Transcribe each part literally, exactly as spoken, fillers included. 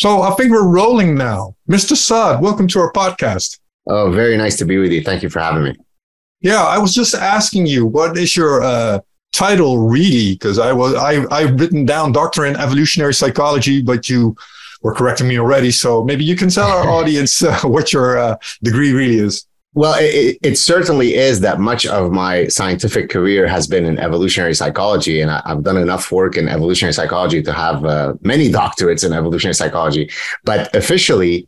So I think we're rolling now. Mister Saad, welcome to our podcast. Oh, very nice to be with you. Thank you for having me. Yeah, I was just asking you, what is your uh, title really? Because I was I I've written down doctor in evolutionary psychology, but you were correcting me already. So maybe you can tell our audience uh, what your uh, degree really is. Well, it, it certainly is that much of my scientific career has been in evolutionary psychology, and I, I've done enough work in evolutionary psychology to have uh, many doctorates in evolutionary psychology. But officially,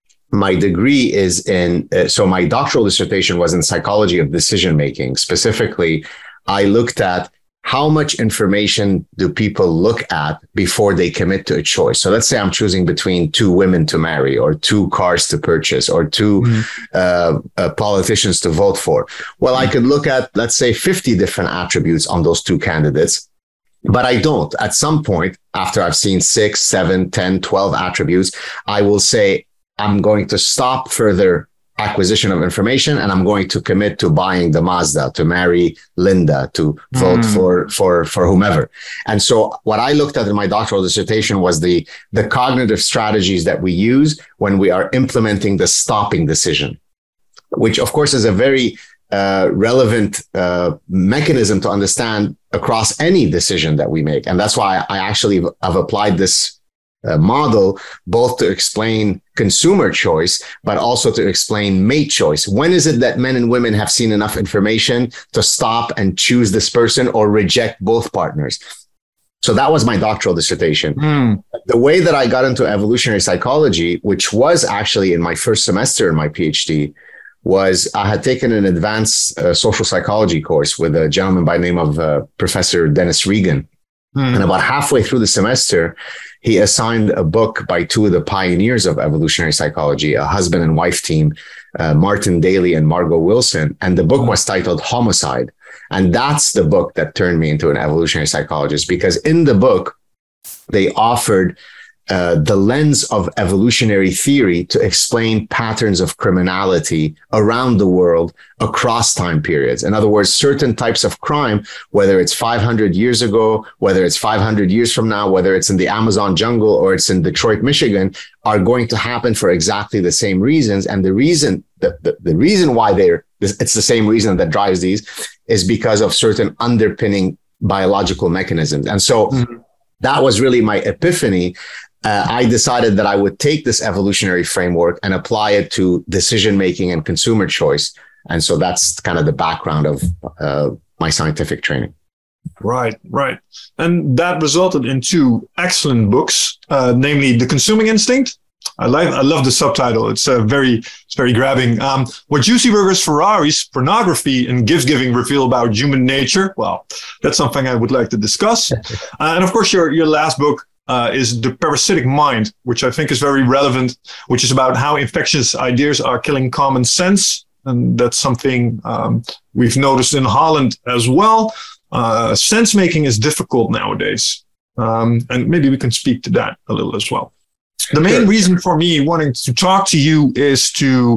my degree is in, uh, so my doctoral dissertation was in psychology of decision making. Specifically, I looked at how much information do people look at before they commit to a choice. So let's say I'm choosing between two women to marry, or two cars to purchase, or two mm-hmm. uh, uh, politicians to vote for. Well, mm-hmm. I could look at, let's say, fifty different attributes on those two candidates, but I don't. At some point, after I've seen six, seven, ten, twelve attributes, I will say, I'm going to stop further acquisition of information, and I'm going to commit to buying the Mazda, to marry Linda, to vote mm. for for for whomever. And so what I looked at in my doctoral dissertation was the the cognitive strategies that we use when we are implementing the stopping decision, which of course is a very uh, relevant uh, mechanism to understand across any decision that we make. And that's why I actually have applied this Uh, model, both to explain consumer choice, but also to explain mate choice. When is it that men and women have seen enough information to stop and choose this person or reject both partners? So that was my doctoral dissertation. Mm. The way that I got into evolutionary psychology, which was actually in my first semester in my PhD, was I had taken an advanced uh, social psychology course with a gentleman by the name of uh, Professor Dennis Regan. Mm. And about halfway through the semester, he assigned a book by two of the pioneers of evolutionary psychology, a husband and wife team, uh, Martin Daly and Margot Wilson. And the book was titled Homicide. And that's the book that turned me into an evolutionary psychologist, because in the book, they offered uh, the lens of evolutionary theory to explain patterns of criminality around the world across time periods. In other words, certain types of crime, whether it's five hundred years ago, whether it's five hundred years from now, whether it's in the Amazon jungle or it's in Detroit, Michigan, are going to happen for exactly the same reasons. And the reason, the, the, the reason why they're, it's the same reason that drives these is because of certain underpinning biological mechanisms. And so mm-hmm. that was really my epiphany. Uh, I decided that I would take this evolutionary framework and apply it to decision-making and consumer choice. And so that's kind of the background of uh, my scientific training. Right, right. And that resulted in two excellent books, uh, namely The Consuming Instinct. I like, I love the subtitle. It's uh, very, it's very grabbing. Um, what Juicy Burgers, Ferraris, Pornography, and Gift-Giving reveal about human nature. Well, that's something I would like to discuss. uh, and of course, your, your last book, Uh, is The Parasitic Mind, which I think is very relevant, which is about how infectious ideas are killing common sense. And that's something um, we've noticed in Holland as well. Uh, sense making is difficult nowadays. Um, and maybe we can speak to that a little as well. The main reason for me wanting to talk to you is to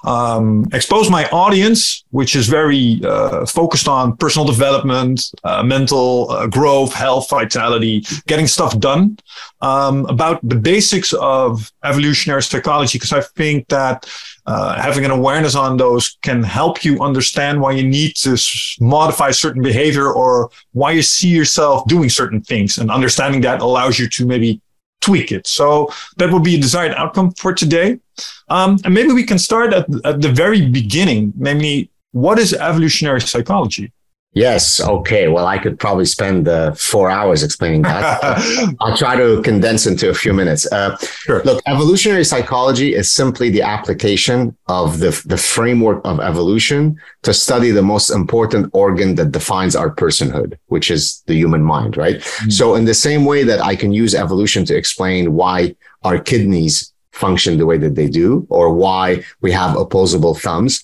um, expose my audience, which is very uh, focused on personal development, uh, mental uh, growth, health, vitality, getting stuff done, um, about the basics of evolutionary psychology, because I think that uh, having an awareness on those can help you understand why you need to modify certain behavior or why you see yourself doing certain things, and understanding that allows you to maybe tweak it. So that would be a desired outcome for today. Um, and maybe we can start at, at the very beginning, namely, what is evolutionary psychology? Yes. Okay. Well, I could probably spend uh, four hours explaining that. I'll try to condense into a few minutes. Uh, sure. Look, evolutionary psychology is simply the application of the, the framework of evolution to study the most important organ that defines our personhood, which is the human mind, right? Mm-hmm. So in the same way that I can use evolution to explain why our kidneys function the way that they do, or why we have opposable thumbs,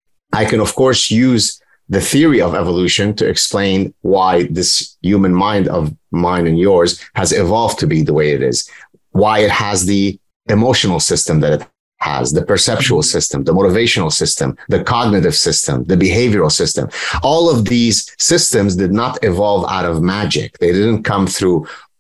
I can, of course, use the theory of evolution to explain why this human mind of mine and yours has evolved to be the way it is, why it has the emotional system that it has, the perceptual system, the motivational system, the cognitive system, the behavioral system. All of these systems did not evolve out of magic. They didn't come through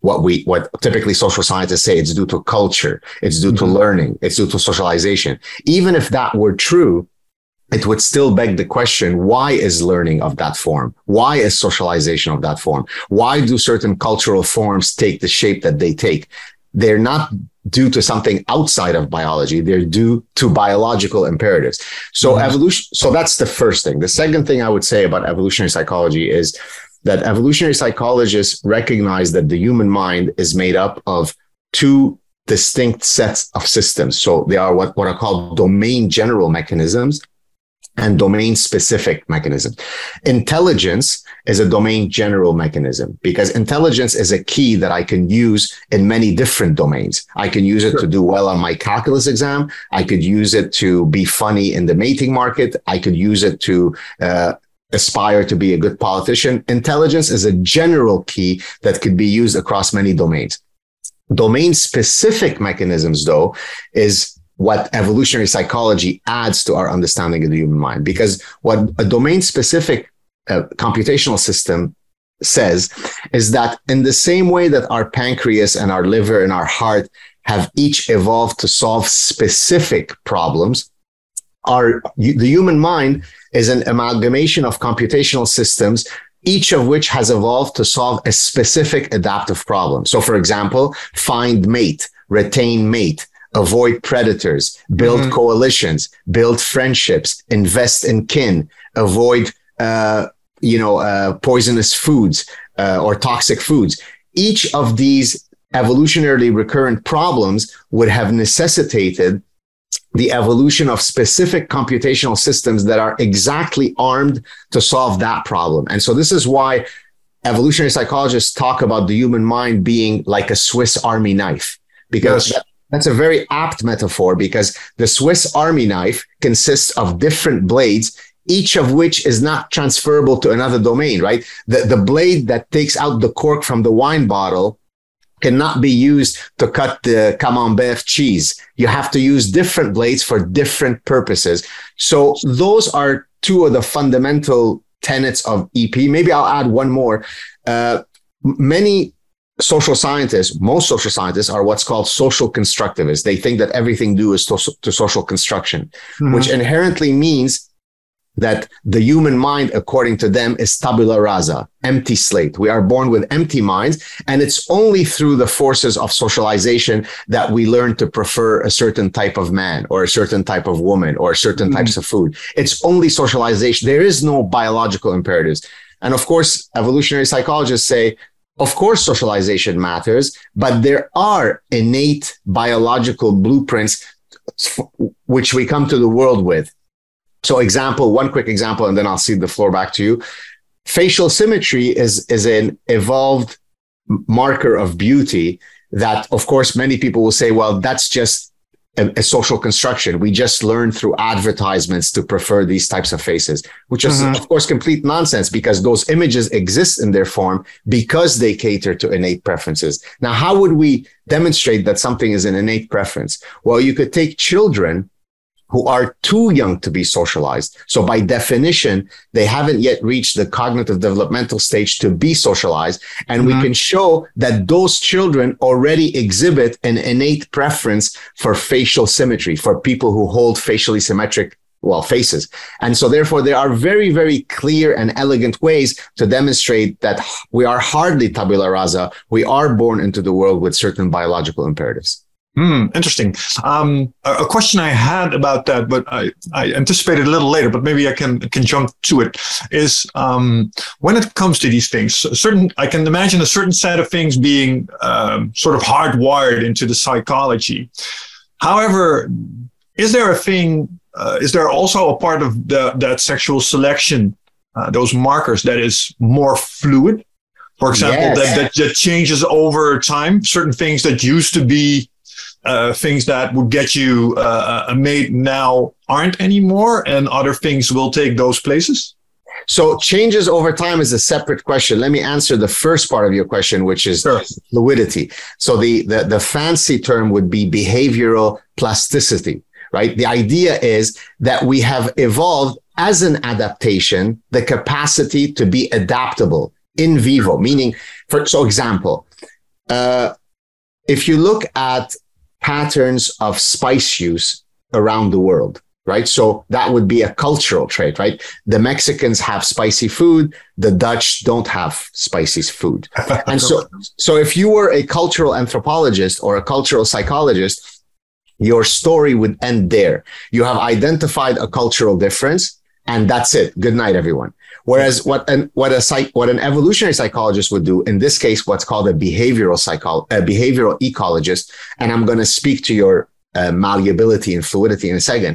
what we, what typically social scientists say, it's due to culture, it's due mm-hmm. to learning, it's due to socialization. Even if that were true, it would still beg the question, why is learning of that form? Why is socialization of that form? Why do certain cultural forms take the shape that they take? They're not due to something outside of biology. They're due to biological imperatives. So mm-hmm. evolution, so that's the first thing. The second thing I would say about evolutionary psychology is that evolutionary psychologists recognize that the human mind is made up of two distinct sets of systems. So they are what, what are called domain general mechanisms and domain specific mechanism. Intelligence is a domain general mechanism because intelligence is a key that I can use in many different domains. I can use it sure. to do well on my calculus exam. I could use it to be funny in the mating market. I could use it to uh, aspire to be a good politician. Intelligence is a general key that could be used across many domains. Domain specific mechanisms, though, is what evolutionary psychology adds to our understanding of the human mind. Because what a domain-specific uh, computational system says is that in the same way that our pancreas and our liver and our heart have each evolved to solve specific problems, our the human mind is an amalgamation of computational systems, each of which has evolved to solve a specific adaptive problem. So, for example, find mate, retain mate, avoid predators, build mm-hmm. coalitions, build friendships, invest in kin, avoid, uh, you know, uh, poisonous foods uh, or toxic foods. Each of these evolutionarily recurrent problems would have necessitated the evolution of specific computational systems that are exactly armed to solve that problem. And so this is why evolutionary psychologists talk about the human mind being like a Swiss Army knife, because yes. That's a very apt metaphor, because the Swiss Army knife consists of different blades, each of which is not transferable to another domain, right? The, the blade that takes out the cork from the wine bottle cannot be used to cut the camembert cheese. You have to use different blades for different purposes. So those are two of the fundamental tenets of E P. Maybe I'll add one more. Uh, many social scientists, most social scientists are what's called social constructivists. They think that everything due is to, to social construction, mm-hmm. which inherently means that the human mind, according to them, is tabula rasa, empty slate. We are born with empty minds, and it's only through the forces of socialization that we learn to prefer a certain type of man or a certain type of woman or certain mm-hmm. types of food. It's only socialization. There is no biological imperatives. And of course, evolutionary psychologists say, of course, socialization matters, but there are innate biological blueprints which we come to the world with. So example, one quick example, and then I'll cede the floor back to you. Facial symmetry is, is an evolved marker of beauty that, of course, many people will say, well, that's just a, a social construction. We just learn through advertisements to prefer these types of faces, which is, mm-hmm. of course, complete nonsense, because those images exist in their form because they cater to innate preferences. Now, how would we demonstrate that something is an innate preference? Well, you could take children who are too young to be socialized. So by definition, they haven't yet reached the cognitive developmental stage to be socialized. And mm-hmm. we can show that those children already exhibit an innate preference for facial symmetry, for people who hold facially symmetric, well, faces. And so therefore, there are very, very clear and elegant ways to demonstrate that we are hardly tabula rasa. We are born into the world with certain biological imperatives. Hmm, interesting. Um, a, a question I had about that, but I, I anticipated a little later, but maybe I can can jump to it, is um, when it comes to these things, certain I can imagine a certain set of things being um, sort of hardwired into the psychology. However, is there a thing, uh, is there also a part of the, that sexual selection, uh, those markers, that is more fluid? For example, yes. that, that, that changes over time, certain things that used to be Uh, things that would get you uh, a mate now aren't anymore, and other things will take those places? So changes over time is a separate question. Let me answer the first part of your question, which is sure. fluidity. So the, the, the fancy term would be behavioral plasticity, right? The idea is that we have evolved as an adaptation, the capacity to be adaptable in vivo, meaning, for so example, Uh, if you look at patterns of spice use around the world, right? So that would be a cultural trait, right? The Mexicans have spicy food. The Dutch don't have spicy food. And so, so if you were a cultural anthropologist or a cultural psychologist, your story would end there. You have identified a cultural difference and that's it. Good night, everyone. Whereas what an, what a psych, what an evolutionary psychologist would do, in this case, what's called a behavioral psychol, a behavioral ecologist, and I'm going to speak to your uh, malleability and fluidity in a second.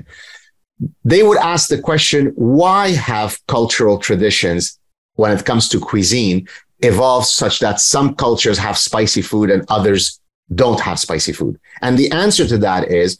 They would ask the question, why have cultural traditions, when it comes to cuisine, evolved such that some cultures have spicy food and others don't have spicy food? And the answer to that is,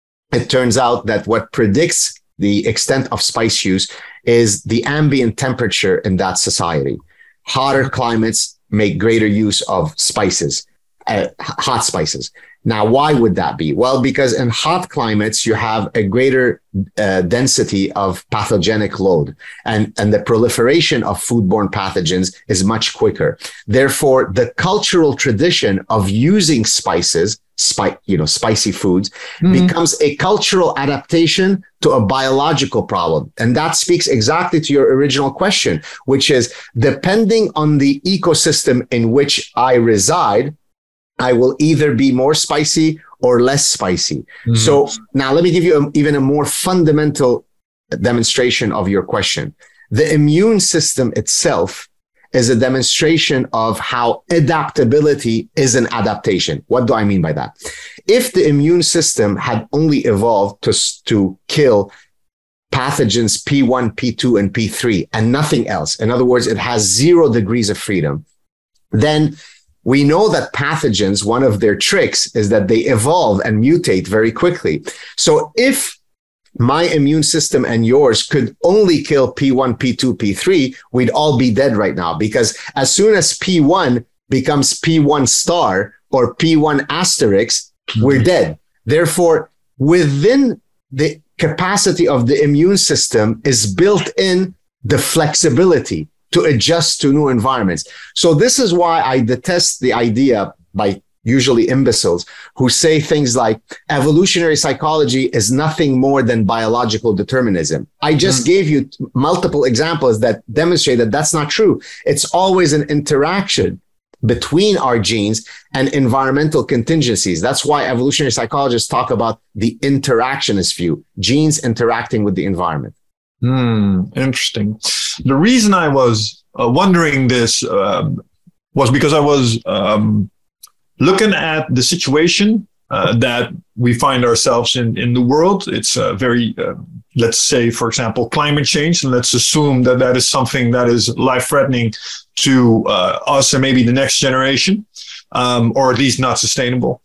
it turns out that what predicts the extent of spice use is the ambient temperature in that society. Hotter climates make greater use of spices, uh, hot spices. Now, why would that be? Well, because in hot climates, you have a greater uh, density of pathogenic load, and, and the proliferation of foodborne pathogens is much quicker. Therefore, the cultural tradition of using spices, spi- you know, spicy foods, mm-hmm. becomes a cultural adaptation to a biological problem. And that speaks exactly to your original question, which is, depending on the ecosystem in which I reside, I will either be more spicy or less spicy. Mm-hmm. So now let me give you a, even a more fundamental demonstration of your question. The immune system itself is a demonstration of how adaptability is an adaptation. What do I mean by that? If the immune system had only evolved to, to kill pathogens P one, P two, and P three and nothing else, in other words, it has zero degrees of freedom, then we know that pathogens, one of their tricks is that they evolve and mutate very quickly. So if my immune system and yours could only kill P one, P two, P three, we'd all be dead right now, because as soon as P one becomes P one star or P one asterisk, we're dead. Therefore, within the capacity of the immune system is built in the flexibility to adjust to new environments. So this is why I detest the idea by usually imbeciles who say things like evolutionary psychology is nothing more than biological determinism. I just mm. gave you multiple examples that demonstrate that that's not true. It's always an interaction between our genes and environmental contingencies. That's why evolutionary psychologists talk about the interactionist view, genes interacting with the environment. Hmm, interesting. The reason I was uh, wondering this um, was because I was um, looking at the situation uh, that we find ourselves in in the world. It's uh, very, uh, let's say, for example, climate change, and let's assume that that is something that is life-threatening to uh, us and maybe the next generation, um, or at least not sustainable.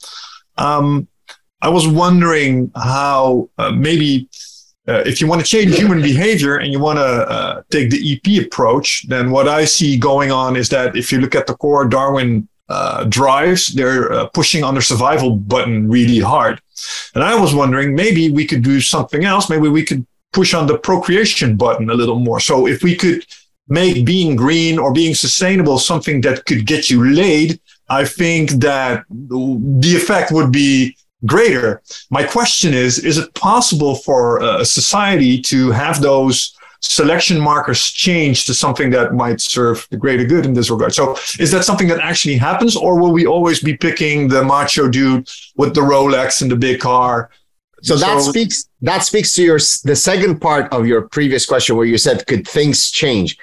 Um, I was wondering how uh, maybe Uh, if you want to change human behavior and you want to uh, take the E P approach, then what I see going on is that if you look at the core Darwin uh, drives, they're uh, pushing on the survival button really hard. And I was wondering, maybe we could do something else. Maybe we could push on the procreation button a little more. So if we could make being green or being sustainable something that could get you laid, I think that the effect would be greater. My question is, is it possible for a society to have those selection markers change to something that might serve the greater good in this regard? So is that something that actually happens, or will we always be picking the macho dude with the Rolex and the big car? So that so, speaks that speaks to your the second part of your previous question where you said, could things change?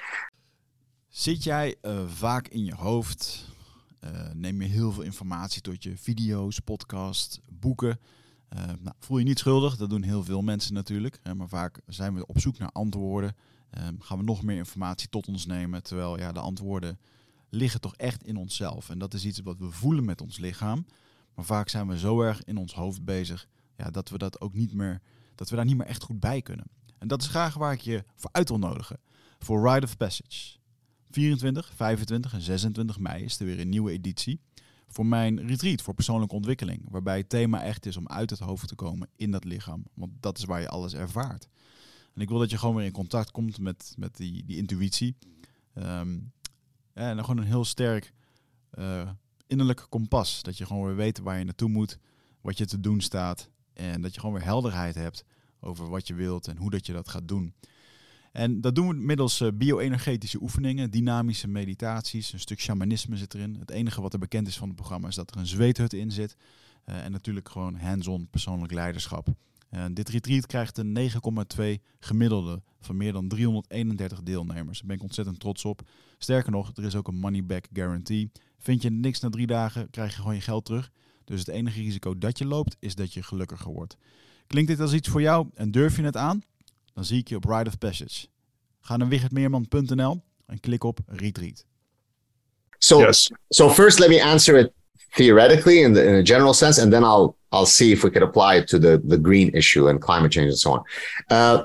Zit jij uh, vaak in je hoofd? Uh, neem je heel veel informatie tot je video's, podcasts, boeken. Uh, nou, voel je niet schuldig, dat doen heel veel mensen natuurlijk. Uh, maar vaak zijn we op zoek naar antwoorden. Uh, gaan we nog meer informatie tot ons nemen. Terwijl ja, de antwoorden liggen toch echt in onszelf. En dat is iets wat we voelen met ons lichaam. Maar vaak zijn we zo erg in ons hoofd bezig ja, dat we dat ook niet meer, dat we daar niet meer echt goed bij kunnen. En dat is graag waar ik je voor uit wil nodigen. Voor Rite of Passage. vierentwintig, vijfentwintig en zesentwintig mei is er weer een nieuwe editie voor mijn retreat voor persoonlijke ontwikkeling. Waarbij het thema echt is om uit het hoofd te komen in dat lichaam. Want dat is waar je alles ervaart. En ik wil dat je gewoon weer in contact komt met, met die, die intuïtie. Um, en dan gewoon een heel sterk uh, innerlijke kompas. Dat je gewoon weer weet waar je naartoe moet, wat je te doen staat. En dat je gewoon weer helderheid hebt over wat je wilt en hoe dat je dat gaat doen. En dat doen we middels uh, bio-energetische oefeningen, dynamische meditaties, een stuk shamanisme zit erin. Het enige wat er bekend is van het programma is dat er een zweethut in zit. Uh, en natuurlijk gewoon hands-on persoonlijk leiderschap. Uh, dit retreat krijgt een negen komma twee gemiddelde van meer dan driehonderdeenendertig deelnemers. Daar ben ik ontzettend trots op. Sterker nog, er is ook een money-back guarantee. Vind je niks na drie dagen, krijg je gewoon je geld terug. Dus het enige risico dat je loopt, is dat je gelukkiger wordt. Klinkt dit als iets voor jou en durf je het aan? Dan zie ik je op Rite of Passage. Ga naar wichertmeerman punt n l en klik op Retreat. So, yes. so first let me answer it theoretically in, the, in a general sense, and then I'll I'll see if we could apply it to the, the green issue and climate change and so on. Uh,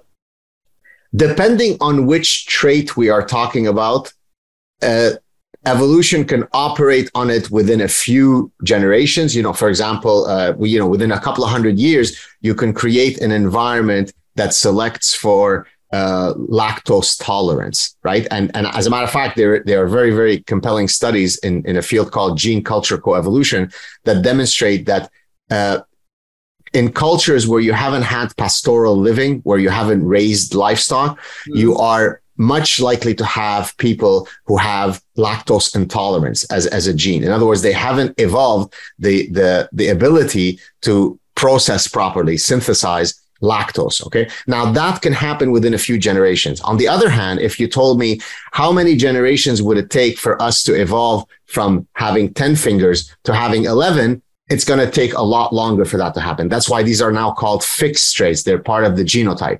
depending on which trait we are talking about, uh, evolution can operate on it within a few generations. You know, for example, uh, we, you know, within a couple of hundred years, you can create an environment that selects for uh, lactose tolerance, right? And and as a matter of fact, there there are very very compelling studies in in a field called gene culture coevolution that demonstrate that uh, in cultures where you haven't had pastoral living, where you haven't raised livestock, mm. you are much likely to have people who have lactose intolerance as, as a gene. In other words, they haven't evolved the, the, the ability to process properly, synthesize lactose. Okay. Now that can happen within a few generations. On the other hand, if you told me how many generations would it take for us to evolve from having ten fingers to having eleven, it's going to take a lot longer for that to happen. That's why these are now called fixed traits. They're part of the genotype.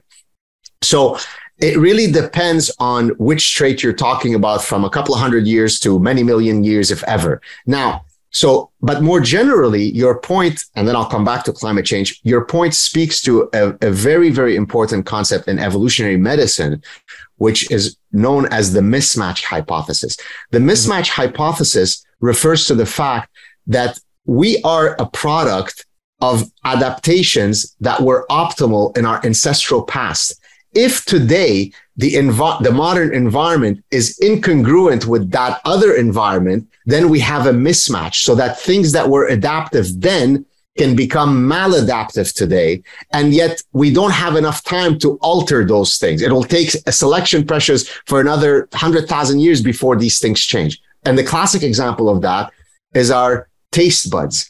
So it really depends on which trait you're talking about, from a couple of hundred years to many million years, if ever. Now, so, but more generally, your point, and then I'll come back to climate change, your point speaks to a, a very, very important concept in evolutionary medicine, which is known as the mismatch hypothesis. The mismatch mm-hmm. hypothesis refers to the fact that we are a product of adaptations that were optimal in our ancestral past. If today the env- the modern environment is incongruent with that other environment, then we have a mismatch, so that things that were adaptive then can become maladaptive today. And yet we don't have enough time to alter those things. It'll take a selection pressures for another one hundred thousand years before these things change. And the classic example of that is our taste buds.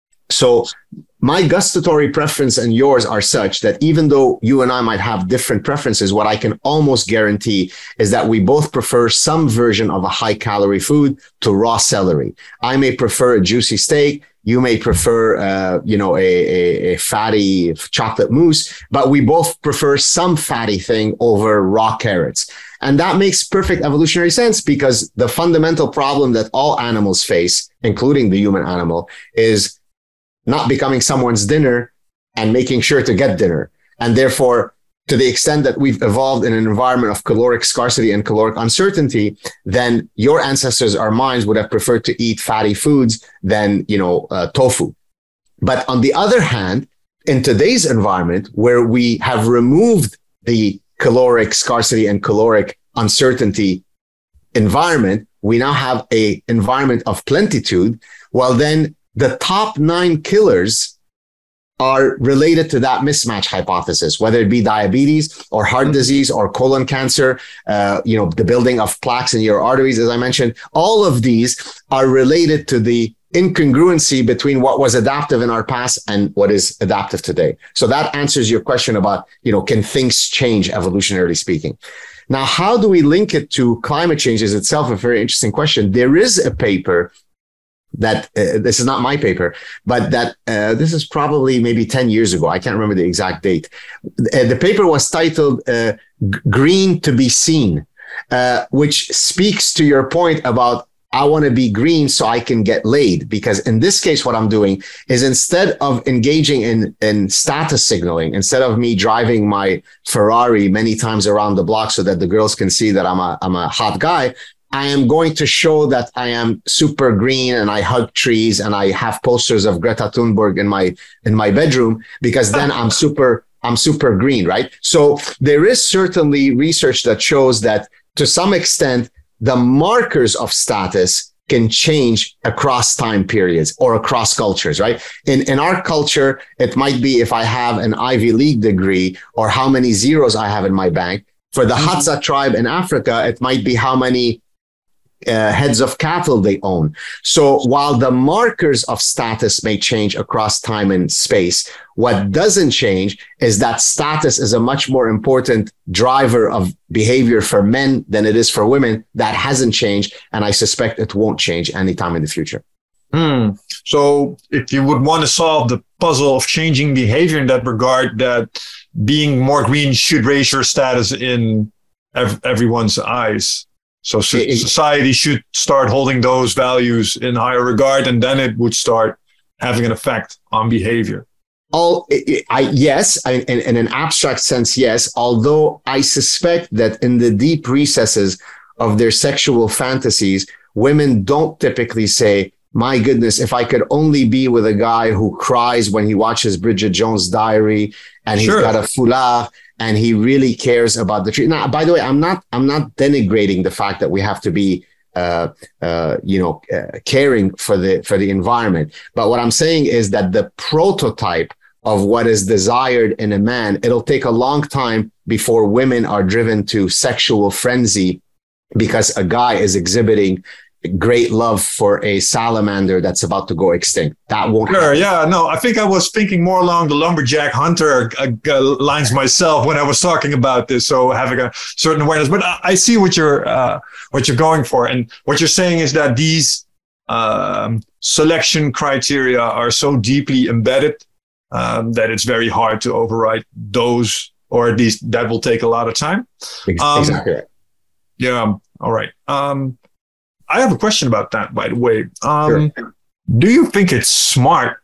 So my gustatory preference and yours are such that even though you and I might have different preferences, what I can almost guarantee is that we both prefer some version of a high calorie food to raw celery. I may prefer a juicy steak. You may prefer, uh, you know, a, a, a fatty chocolate mousse, but we both prefer some fatty thing over raw carrots. And that makes perfect evolutionary sense, because the fundamental problem that all animals face, including the human animal, is not becoming someone's dinner and making sure to get dinner. And therefore, to the extent that we've evolved in an environment of caloric scarcity and caloric uncertainty, then your ancestors or mine would have preferred to eat fatty foods than, you know, uh, tofu. But on the other hand, in today's environment, where we have removed the caloric scarcity and caloric uncertainty environment, we now have a environment of plenitude. Well, then the top nine killers are related to that mismatch hypothesis, whether it be diabetes or heart disease or colon cancer, uh, you know, the building of plaques in your arteries, as I mentioned. All of these are related to the incongruency between what was adaptive in our past and what is adaptive today. So that answers your question about, you know, can things change evolutionarily speaking? Now, how do we link it to climate change is itself a very interesting question. There is a paper that uh, this is not my paper, but that uh, this is probably maybe ten years ago. I can't remember the exact date. Uh, the paper was titled uh, Green to be Seen, uh, which speaks to your point about I want to be green so I can get laid. Because in this case, what I'm doing is instead of engaging in, in status signaling, instead of me driving my Ferrari many times around the block so that the girls can see that I'm a, I'm a hot guy, I am going to show that I am super green and I hug trees and I have posters of Greta Thunberg in my, in my bedroom, because then I'm super, I'm super green, right? So there is certainly research that shows that to some extent, the markers of status can change across time periods or across cultures, right? In in our culture, it might be if I have an Ivy League degree or how many zeros I have in my bank. For the mm-hmm. Hadza tribe in Africa, it might be how many uh, heads of cattle they own. So while the markers of status may change across time and space, what doesn't change is that status is a much more important driver of behavior for men than it is for women. That hasn't changed, and I suspect it won't change anytime in the future. Hmm. So if you would want to solve the puzzle of changing behavior in that regard, that being more green should raise your status in ev- everyone's eyes. So so society should start holding those values in higher regard, and then it would start having an effect on behavior. All, I, yes, I, in, in an abstract sense, yes. Although I suspect that in the deep recesses of their sexual fantasies, women don't typically say, my goodness, if I could only be with a guy who cries when he watches Bridget Jones' Diary and he's sure. got a foulard and he really cares about the tree. Now, by the way, I'm not I'm not denigrating the fact that we have to be uh, uh, you know uh, caring for the for the environment. But what I'm saying is that the prototype of what is desired in a man, it'll take a long time before women are driven to sexual frenzy because a guy is exhibiting great love for a salamander that's about to go extinct. That won't sure, happen. Yeah, no, I think I was thinking more along the lumberjack hunter uh, uh, lines myself when I was talking about this. So having a certain awareness, but I, I see what you're uh, what you're going for, and what you're saying is that these um, selection criteria are so deeply embedded um, that it's very hard to override those, or at least that will take a lot of time. Um, exactly. Yeah. All right. Um, I have a question about that, by the way. Um, sure. Do you think it's smart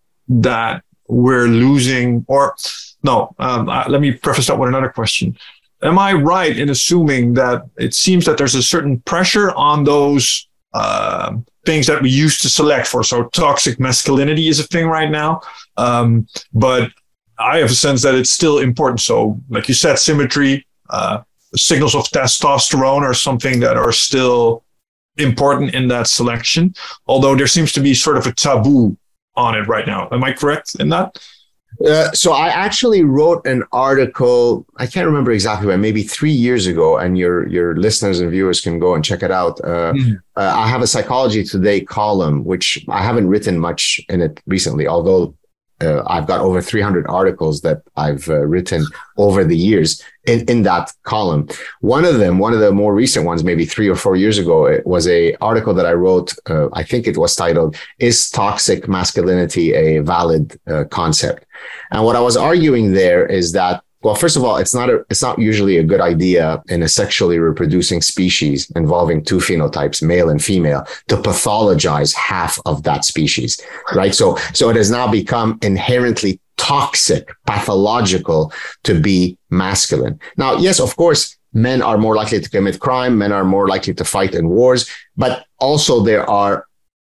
that we're losing, or no, um, uh, let me preface that with another question. Am I right in assuming that it seems that there's a certain pressure on those uh, things that we used to select for? So toxic masculinity is a thing right now, um, but I have a sense that it's still important. So like you said, symmetry, uh, signals of testosterone are something that are still important in that selection, although there seems to be sort of a taboo on it right now. Am I correct in that? Uh, so I actually wrote an article, I can't remember exactly when, maybe three years ago, and your your listeners and viewers can go and check it out. Uh, mm-hmm. uh, I have a Psychology Today column, which I haven't written much in it recently, although uh, I've got over three hundred articles that I've uh, written over the years in, in that column. One of them, one of the more recent ones, maybe three or four years ago, it was a article that I wrote. Uh, I think it was titled, "Is Toxic Masculinity a Valid uh, Concept?" And what I was arguing there is that, well, first of all, it's not a, it's not usually a good idea in a sexually reproducing species involving two phenotypes, male and female, to pathologize half of that species, right? So, so it has now become inherently toxic, pathological to be masculine. Now, yes, of course, men are more likely to commit crime. Men are more likely to fight in wars, but also there are,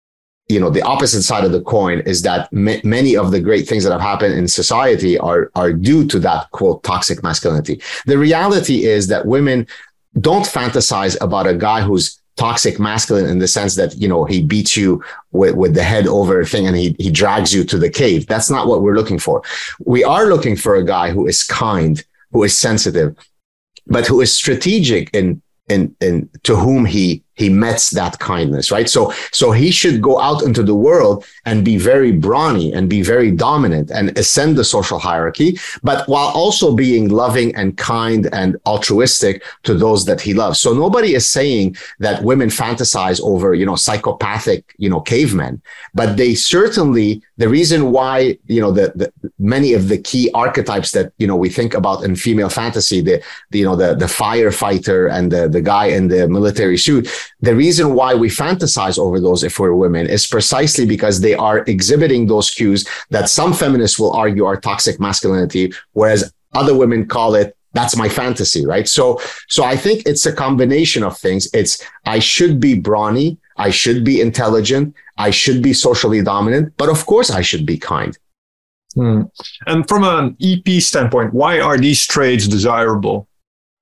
you know, the opposite side of the coin is that m- many of the great things that have happened in society are, are due to that, quote, toxic masculinity. The reality is that women don't fantasize about a guy who's toxic masculine in the sense that, you know, he beats you with, with the head over thing and he, he drags you to the cave. That's not what we're looking for. We are looking for a guy who is kind, who is sensitive, but who is strategic in, in, in to whom he he mets that kindness, right? So, so he should go out into the world and be very brawny and be very dominant and ascend the social hierarchy, but while also being loving and kind and altruistic to those that he loves. So nobody is saying that women fantasize over, you know, psychopathic, you know, cavemen, but they certainly, the reason why, you know, the, the many of the key archetypes that, you know, we think about in female fantasy, the, the you know, the, the firefighter and the, the guy in the military suit, the reason why we fantasize over those if we're women is precisely because they are exhibiting those cues that some feminists will argue are toxic masculinity, whereas other women call it, that's my fantasy, right? So, so I think it's a combination of things. It's, I should be brawny, I should be intelligent, I should be socially dominant, but of course I should be kind. Hmm. And from an E P standpoint, why are these traits desirable?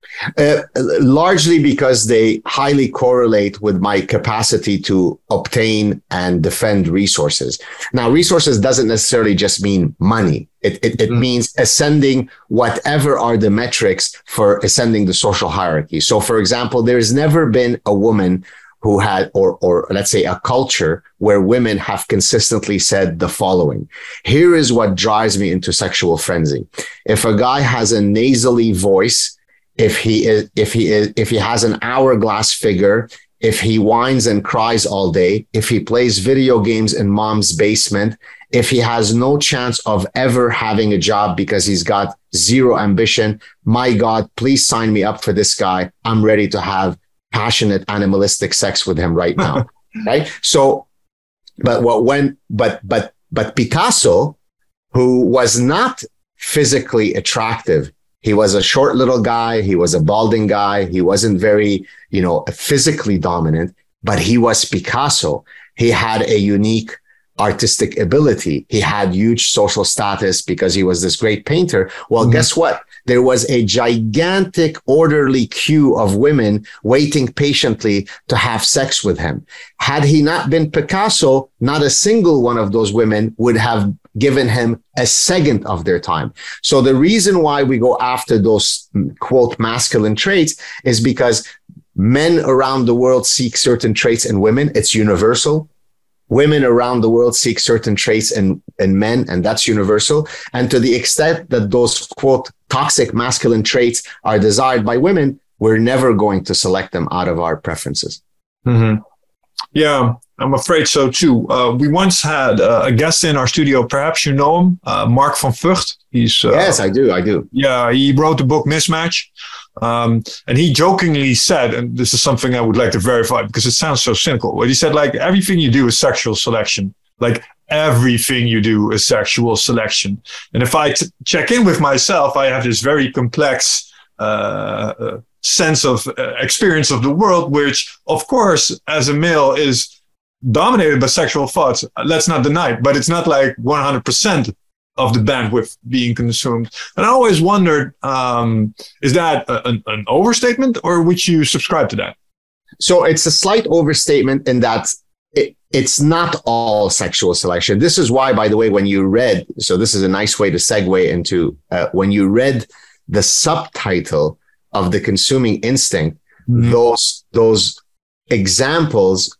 Uh, largely because they highly correlate with my capacity to obtain and defend resources. Now, resources doesn't necessarily just mean money. It, it, it mm. means ascending whatever are the metrics for ascending the social hierarchy. So, for example, there's never been a woman who had, or, or let's say a culture where women have consistently said the following: here is what drives me into sexual frenzy. If a guy has a nasally voice, if he is, if he is, if he has an hourglass figure, if he whines and cries all day, if he plays video games in mom's basement, if he has no chance of ever having a job because he's got zero ambition, my God, please sign me up for this guy. I'm ready to have passionate animalistic sex with him right now. Right. So, but what when, but, but, but Picasso, who was not physically attractive, he was a short little guy. He was a balding guy. He wasn't very, you know, physically dominant, but he was Picasso. He had a unique artistic ability. He had huge social status because he was this great painter. Well, mm-hmm. guess what? There was a gigantic orderly queue of women waiting patiently to have sex with him. Had he not been Picasso, not a single one of those women would have given him a second of their time. So the reason why we go after those, quote, masculine traits is because men around the world seek certain traits in women. It's universal. Women around the world seek certain traits in, in men, and that's universal. And to the extent that those, quote, toxic masculine traits are desired by women, we're never going to select them out of our preferences. Mm-hmm. Yeah, I'm afraid so too. Uh, we once had uh, a guest in our studio. Perhaps you know him, uh, Mark van Vught. He's uh, yes, I do. I do. Yeah, he wrote the book Mismatch. Um, and he jokingly said, and this is something I would like to verify because it sounds so cynical, but he said, like, everything you do is sexual selection. Like, everything you do is sexual selection. And if I t- check in with myself, I have this very complex uh, uh, sense of uh, experience of the world, which, of course, as a male is dominated by sexual thoughts. Let's not deny it, but it's not like one hundred percent of the bandwidth being consumed. And I always wondered, um, is that a, an, an overstatement, or would you subscribe to that? So it's a slight overstatement in that it, it's not all sexual selection. This is why, by the way, when you read, so this is a nice way to segue into, uh, when you read the subtitle of The Consuming Instinct, mm-hmm. those, those examples,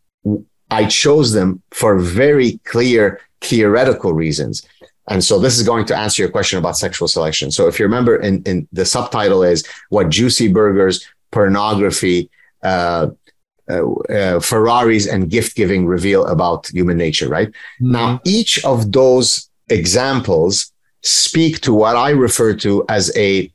I chose them for very clear theoretical reasons. And so this is going to answer your question about sexual selection. So if you remember, in, in the subtitle is what juicy burgers, pornography, uh, uh, uh, Ferraris, and gift giving reveal about human nature, right? Mm-hmm. Now, each of those examples speak to what I refer to as a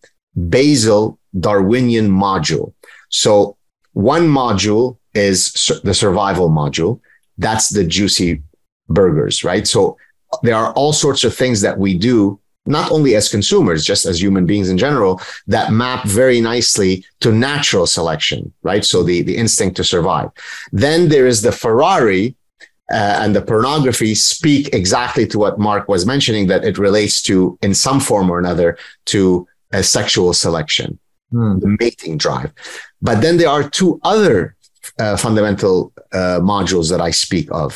basal Darwinian module. So one module is the survival module. That's the juicy burgers, right? So there are all sorts of things that we do, not only as consumers, just as human beings in general, that map very nicely to natural selection, right? So the, the instinct to survive. Then there is the Ferrari uh, and the pornography speak exactly to what Mark was mentioning, that it relates to, in some form or another, to a sexual selection, hmm. the mating drive. But then there are two other uh, fundamental uh, modules that I speak of.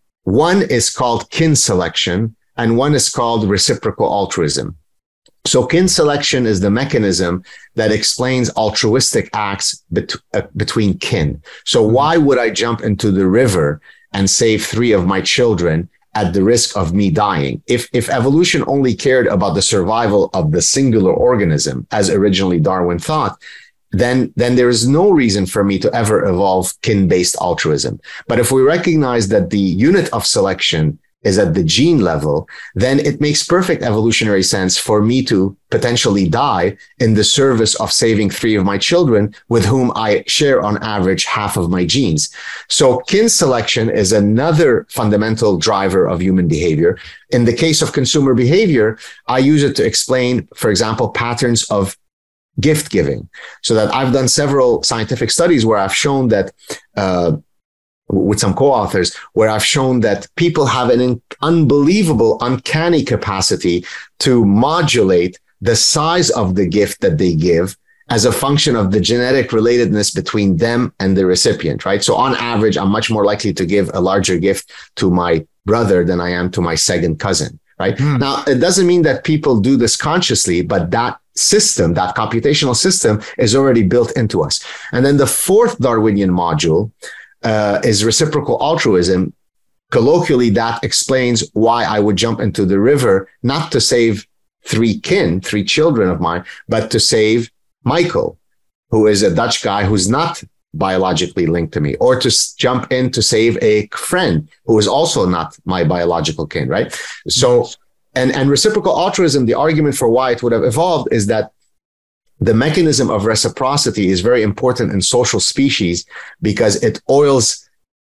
One is called kin selection, and one is called reciprocal altruism. So kin selection is the mechanism that explains altruistic acts bet- uh, between kin. So why would I jump into the river and save three of my children at the risk of me dying? If, if evolution only cared about the survival of the singular organism, as originally Darwin thought, then, then there is no reason for me to ever evolve kin-based altruism. But if we recognize that the unit of selection is at the gene level, then it makes perfect evolutionary sense for me to potentially die in the service of saving three of my children with whom I share on average half of my genes. So kin selection is another fundamental driver of human behavior. In the case of consumer behavior, I use it to explain, for example, patterns of gift giving. So that I've done several scientific studies where I've shown that, uh, with some co-authors, where I've shown that people have an unbelievable, uncanny capacity to modulate the size of the gift that they give as a function of the genetic relatedness between them and the recipient, right? So on average, I'm much more likely to give a larger gift to my brother than I am to my second cousin, right? Mm. Now, it doesn't mean that people do this consciously, but that system, that computational system is already built into us. And then the fourth Darwinian module uh, is reciprocal altruism. Colloquially, that explains why I would jump into the river, not to save three kin, three children of mine, but to save Michael, who is a Dutch guy who's not biologically linked to me, or to s- jump in to save a friend who is also not my biological kin, right? So, and, and reciprocal altruism, the argument for why it would have evolved is that the mechanism of reciprocity is very important in social species because it oils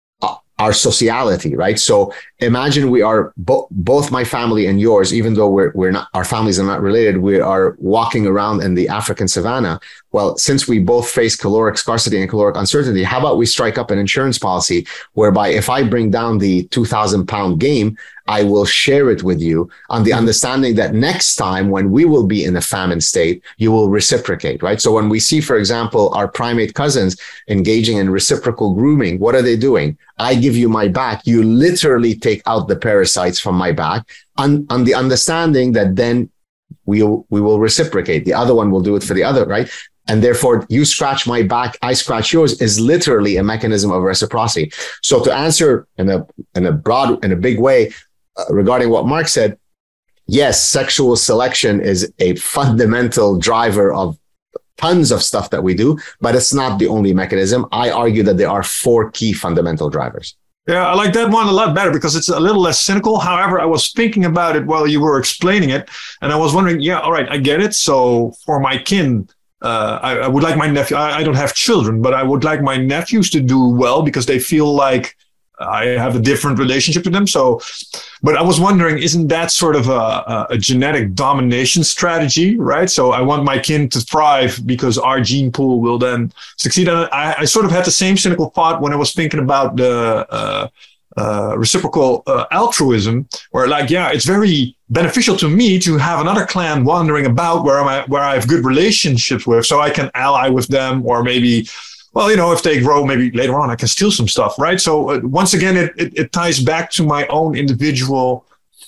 our sociality, right? So imagine we are bo- both my family and yours, even though we're we're not, our families are not related, we are walking around in the African savannah. Well, since we both face caloric scarcity and caloric uncertainty, how about we strike up an insurance policy whereby if I bring down the two thousand pound game, I will share it with you on the understanding that next time when we will be in a famine state, you will reciprocate, right? So when we see, for example, our primate cousins engaging in reciprocal grooming, what are they doing? I give you my back. You literally take out the parasites from my back on, on the understanding that then we'll, we will reciprocate. The other one will do it for the other, right? And therefore, you scratch my back, I scratch yours is literally a mechanism of reciprocity. So to answer in a, in a broad, in a big way, regarding what Mark said, yes, sexual selection is a fundamental driver of tons of stuff that we do, but it's not the only mechanism. I argue that there are four key fundamental drivers. Yeah, I like that one a lot better because it's a little less cynical. However, I was thinking about it while you were explaining it, and I was wondering, yeah, all right, I get it. So for my kin, uh, I, I would like my nephew, I, I don't have children, but I would like my nephews to do well because they feel like I have a different relationship to them. So, but I was wondering, isn't that sort of a, a, a genetic domination strategy, right? So I want my kin to thrive because our gene pool will then succeed. And I, I sort of had the same cynical thought when I was thinking about the uh, uh, reciprocal uh, altruism, where like, yeah, it's very beneficial to me to have another clan wandering about where I where I have good relationships with, so I can ally with them, or maybe, well, you know, if they grow, maybe later on I can steal some stuff, right? So uh, once again, it, it it ties back to my own individual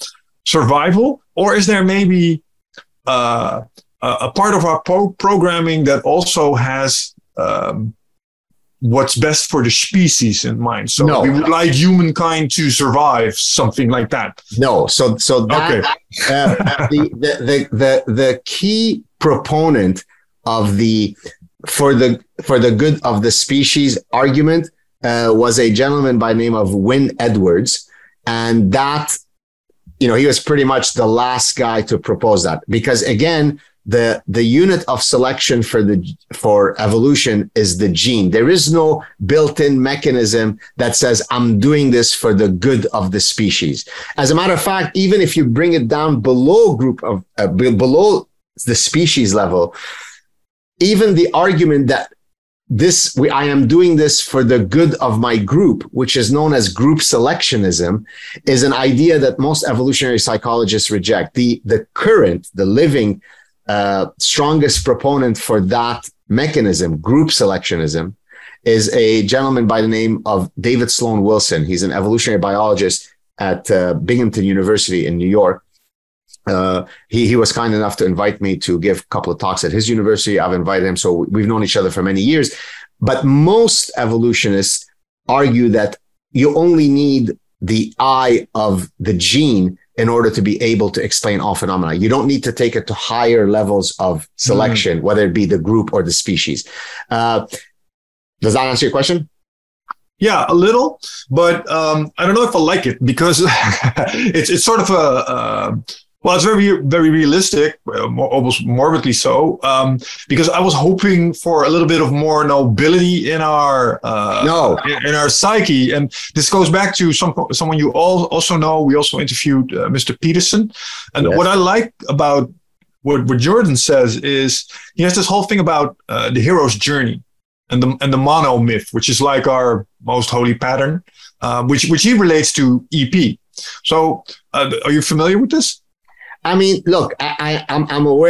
survival. Or is there maybe uh, a, a part of our pro- programming that also has um, what's best for the species in mind? So no. we would like humankind to survive, something like that. No. So so that, okay. uh, the, the the the the key proponent of the for the for the good of the species argument uh, was a gentleman by the name of Wynne Edwards. And that, you know, he was pretty much the last guy to propose that, because again, the the unit of selection for the for evolution is the gene. There is no built-in mechanism that says I'm doing this for the good of the species. As a matter of fact, even if you bring it down below group of uh, below the species level, even the argument that this, we, I am doing this for the good of my group, which is known as group selectionism, is an idea that most evolutionary psychologists reject. The, the current, the living, uh, strongest proponent for that mechanism, group selectionism, is a gentleman by the name of David Sloan Wilson. He's an evolutionary biologist at uh, Binghamton University in New York. Uh, he, he was kind enough to invite me to give a couple of talks at his university. I've invited him. So we've known each other for many years. But most evolutionists argue that you only need the eye of the gene in order to be able to explain all phenomena. You don't need to take it to higher levels of selection, mm. whether it be the group or the species. Uh, does that answer your question? Yeah, a little, but um, I don't know if I like it, because it's it's sort of a... a Well, it's very, very realistic, uh, almost morbidly so, um, because I was hoping for a little bit of more nobility in our uh, no. in, in our psyche, and this goes back to some someone you all also know. We also interviewed uh, Mister Peterson, and yes. What I like about what, what Jordan says is he has this whole thing about uh, the hero's journey and the and the mono myth, which is like our most holy pattern, uh, which which he relates to E P. So, uh, are you familiar with this? I mean, look, I, I, I'm, I'm aware.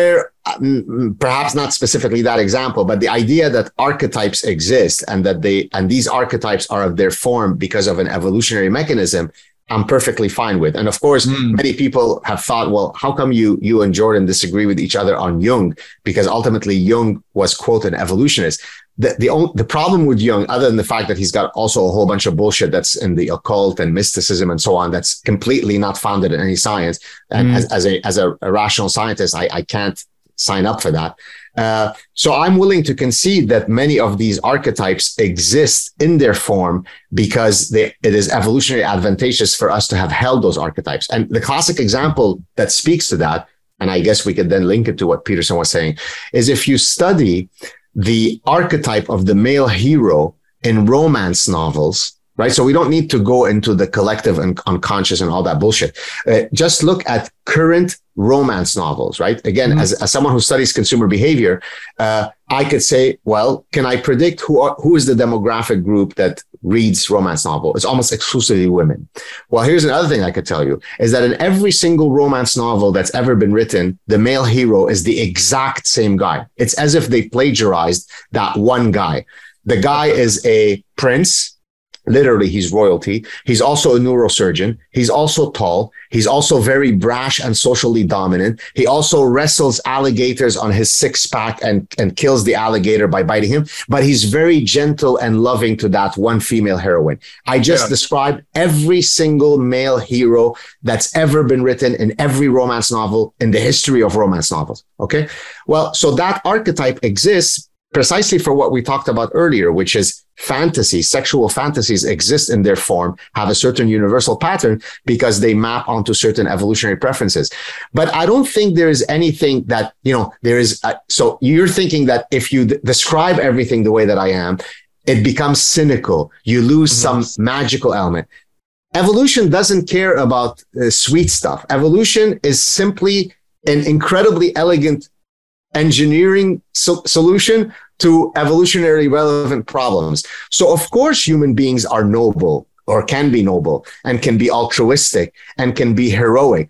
perhaps not specifically that example, but the idea that archetypes exist and that they, and these archetypes are of their form because of an evolutionary mechanism, I'm perfectly fine with. And of course, mm. many people have thought, well, how come you you and Jordan disagree with each other on Jung? Because ultimately Jung was, quote, an evolutionist. The, the, only, the problem with Jung, other than the fact that he's got also a whole bunch of bullshit that's in the occult and mysticism and so on, that's completely not founded in any science. And mm. as, as a as a, a rational scientist, I, I can't sign up for that. Uh, so I'm willing to concede that many of these archetypes exist in their form because they, it is evolutionarily advantageous for us to have held those archetypes. And the classic example that speaks to that, and I guess we could then link it to what Peterson was saying, is if you study the archetype of the male hero in romance novels, right? So we don't need to go into the collective and unconscious and all that bullshit. Uh, just look at current romance novels, right? Again, mm-hmm. as, as someone who studies consumer behavior, uh, I could say, well, can I predict who are, who is the demographic group that reads romance novel? It's almost exclusively women. Well, here's another thing I could tell you is that in every single romance novel that's ever been written, the male hero is the exact same guy. It's as if they plagiarized that one guy. The guy is a prince. Literally, he's royalty. He's also a neurosurgeon. He's also tall. He's also very brash and socially dominant. He also wrestles alligators on his six pack and, and kills the alligator by biting him. But he's very gentle and loving to that one female heroine. I just yeah. described every single male hero that's ever been written in every romance novel in the history of romance novels. Okay. Well, so that archetype exists precisely for what we talked about earlier, which is fantasies, sexual fantasies exist in their form, have a certain universal pattern because they map onto certain evolutionary preferences. But I don't think there is anything that, you know, there is. A, so you're thinking that if you d- describe everything the way that I am, it becomes cynical. You lose mm-hmm. some magical element. Evolution doesn't care about uh, sweet stuff. Evolution is simply an incredibly elegant engineering so- solution to evolutionarily relevant problems. So of course, human beings are noble or can be noble and can be altruistic and can be heroic.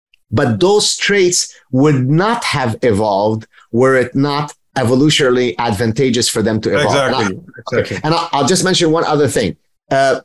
But those traits would not have evolved were it not evolutionarily advantageous for them to evolve. Exactly. And, I, exactly. Okay. and I'll, I'll just mention one other thing. Uh,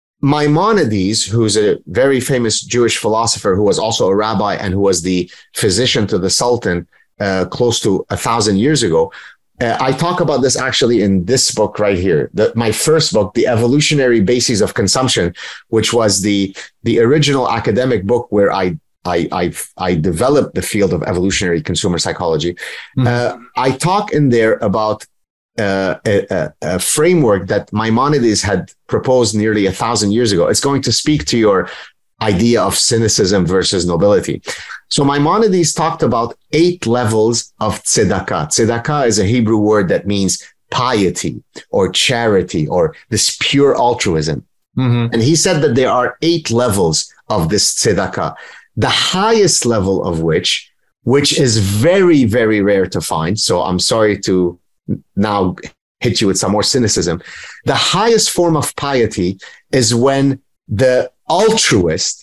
Maimonides, who's a very famous Jewish philosopher who was also a rabbi and who was the physician to the Sultan, Uh, close to a thousand years ago. Uh, I talk about this actually in this book right here, the, my first book, The Evolutionary Bases of Consumption, which was the, the original academic book where I, I, I, I developed the field of evolutionary consumer psychology. Mm-hmm. Uh, I talk in there about uh, a, a framework that Maimonides had proposed nearly a thousand years ago. It's going to speak to your idea of cynicism versus nobility. So Maimonides talked about eight levels of tzedakah. Tzedakah is a Hebrew word that means piety or charity or this pure altruism. Mm-hmm. And he said that there are eight levels of this tzedakah, the highest level of which, which is very, very rare to find. So I'm sorry to now hit you with some more cynicism. The highest form of piety is when the altruist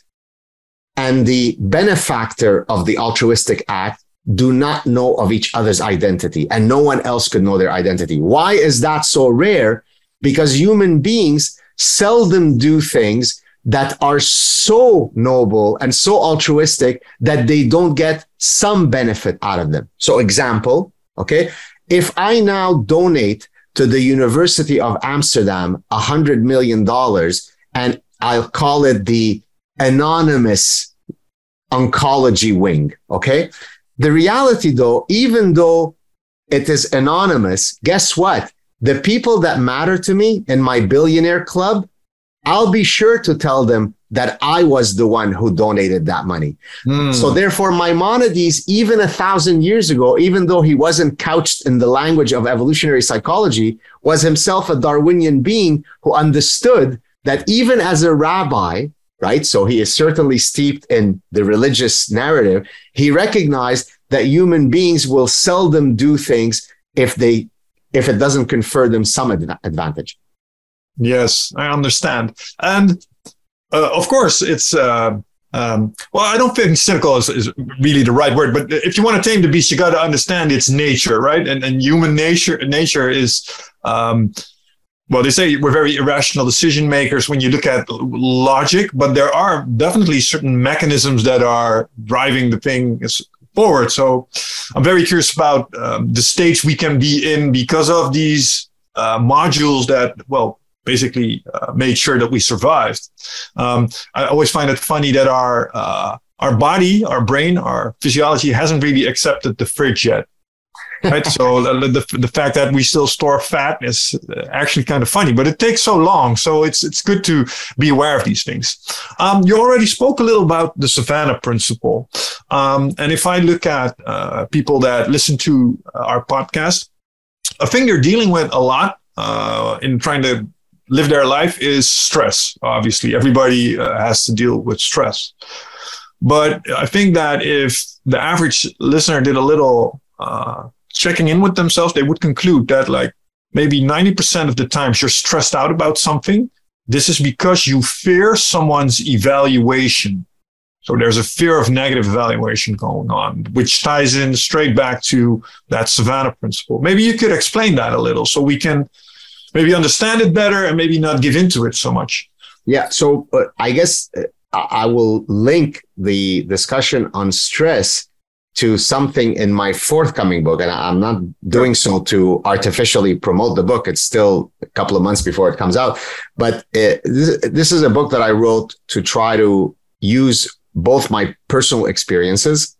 and the benefactor of the altruistic act do not know of each other's identity, and no one else could know their identity. Why is that so rare? Because human beings seldom do things that are so noble and so altruistic that they don't get some benefit out of them. So example, okay, if I now donate to the University of Amsterdam one hundred million dollars and I'll call it the anonymous oncology wing, okay? The reality though, even though it is anonymous, guess what? The people that matter to me in my billionaire club, I'll be sure to tell them that I was the one who donated that money. Mm. So therefore, Maimonides, even a thousand years ago, even though he wasn't couched in the language of evolutionary psychology, was himself a Darwinian being who understood that even as a rabbi, right? So he is certainly steeped in the religious narrative. He recognized that human beings will seldom do things if they, if it doesn't confer them some ad- advantage. Yes, I understand. And uh, of course, it's uh, um, well, I don't think cynical is, is really the right word, but if you want to tame the beast, you got to understand its nature, right? And and human nature nature is, um, well, they say we're very irrational decision makers when you look at logic, but there are definitely certain mechanisms that are driving the thing forward. So I'm very curious about um, the stage we can be in because of these uh, modules that, well, basically uh, made sure that we survived. Um, I always find it funny that our uh, our body, our brain, our physiology hasn't really accepted the fridge yet. Right. So the, the the fact that we still store fat is actually kind of funny, but it takes so long. So it's it's good to be aware of these things. Um, you already spoke a little about the Savannah Principle. Um, and if I look at uh, people that listen to our podcast, a thing they're dealing with a lot uh, in trying to live their life is stress. Obviously, everybody uh, has to deal with stress. But I think that if the average listener did a little uh, checking in with themselves, they would conclude that like maybe ninety percent of the times you're stressed out about something, this is because you fear someone's evaluation. So there's a fear of negative evaluation going on, which ties in straight back to that Savannah Principle. Maybe you could explain that a little so we can maybe understand it better and maybe not give into it so much. Yeah. So uh, I guess uh, I will link the discussion on stress to something in my forthcoming book. And I'm not doing so to artificially promote the book. It's still a couple of months before it comes out. But it, this, this is a book that I wrote to try to use both my personal experiences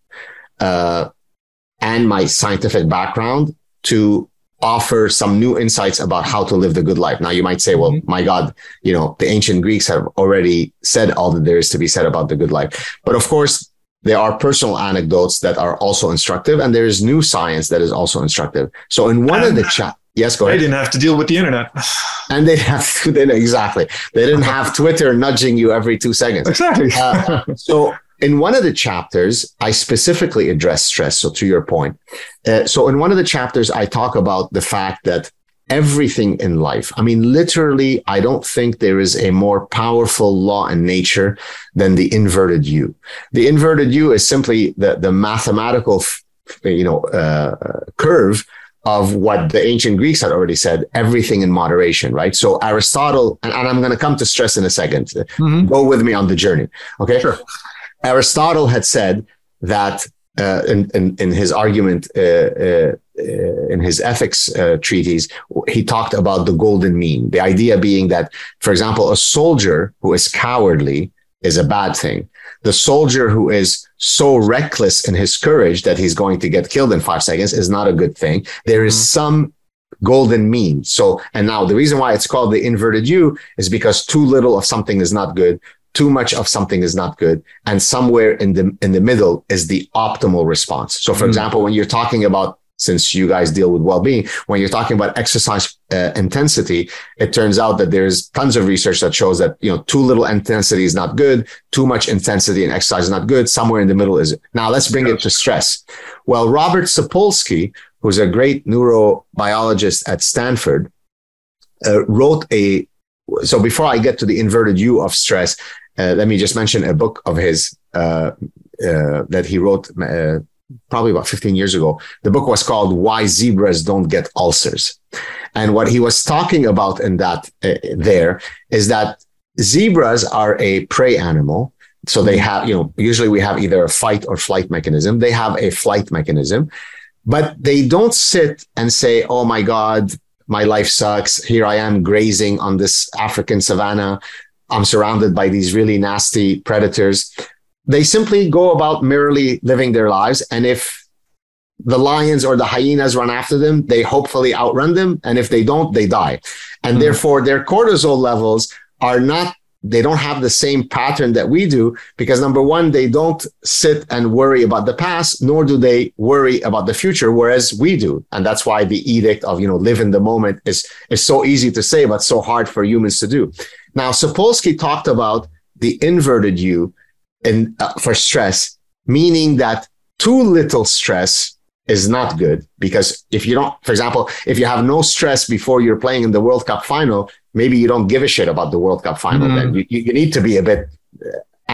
uh, and my scientific background to offer some new insights about how to live the good life. Now, you might say, well, my God, you know, the ancient Greeks have already said all that there is to be said about the good life. But of course, there are personal anecdotes that are also instructive, and there is new science that is also instructive. So in one and of the chat, yes, go ahead. They didn't have to deal with the internet. And they have to, they, exactly. They didn't have Twitter nudging you every two seconds. Exactly. uh, so in one of the chapters, I specifically address stress. So to your point. Uh, so in one of the chapters, I talk about the fact that everything in life, I mean, literally, I don't think there is a more powerful law in nature than the inverted U. The inverted U is simply the, the mathematical, you know, uh, curve of what the ancient Greeks had already said, everything in moderation, right? So Aristotle, and, and I'm going to come to stress in a second. Mm-hmm. Go with me on the journey. Okay. Sure. Aristotle had said that uh, in, in, in his argument, uh, uh, uh, in his ethics uh, treatise, he talked about the golden mean. The idea being that, for example, a soldier who is cowardly is a bad thing. The soldier who is so reckless in his courage that he's going to get killed in five seconds is not a good thing. There is mm-hmm. some golden mean. So, and now the reason why it's called the inverted U is because too little of something is not good. Too much of something is not good. And somewhere in the, in the middle is the optimal response. So for mm-hmm. example, when you're talking about, since you guys deal with well-being, when you're talking about exercise uh, intensity, it turns out that there's tons of research that shows that, you know, too little intensity is not good. Too much intensity in exercise is not good. Somewhere in the middle is. Now let's bring it to stress. Well, Robert Sapolsky, who's a great neurobiologist at Stanford, uh, wrote a, so before I get to the inverted U of stress, uh, let me just mention a book of his uh, uh, that he wrote uh, probably about fifteen years ago. The book was called Why Zebras Don't Get Ulcers. And what he was talking about in that uh, there is that zebras are a prey animal. So they have, you know, usually we have either a fight or flight mechanism. They have a flight mechanism, but they don't sit and say, oh my God, my life sucks. Here I am grazing on this African savanna. I'm surrounded by these really nasty predators. They simply go about merely living their lives. And if the lions or the hyenas run after them, they hopefully outrun them. And if they don't, they die. And mm-hmm. therefore their cortisol levels are not, they don't have the same pattern that we do, because number one, they don't sit and worry about the past, nor do they worry about the future, whereas we do. And that's why the edict of, you know, live in the moment is, is so easy to say, but so hard for humans to do. Now, Sapolsky talked about the inverted U in, uh, for stress, meaning that too little stress is not good, because if you don't, for example, if you have no stress before you're playing in the World Cup final, maybe you don't give a shit about the World Cup final. Mm-hmm. Then you, you need to be a bit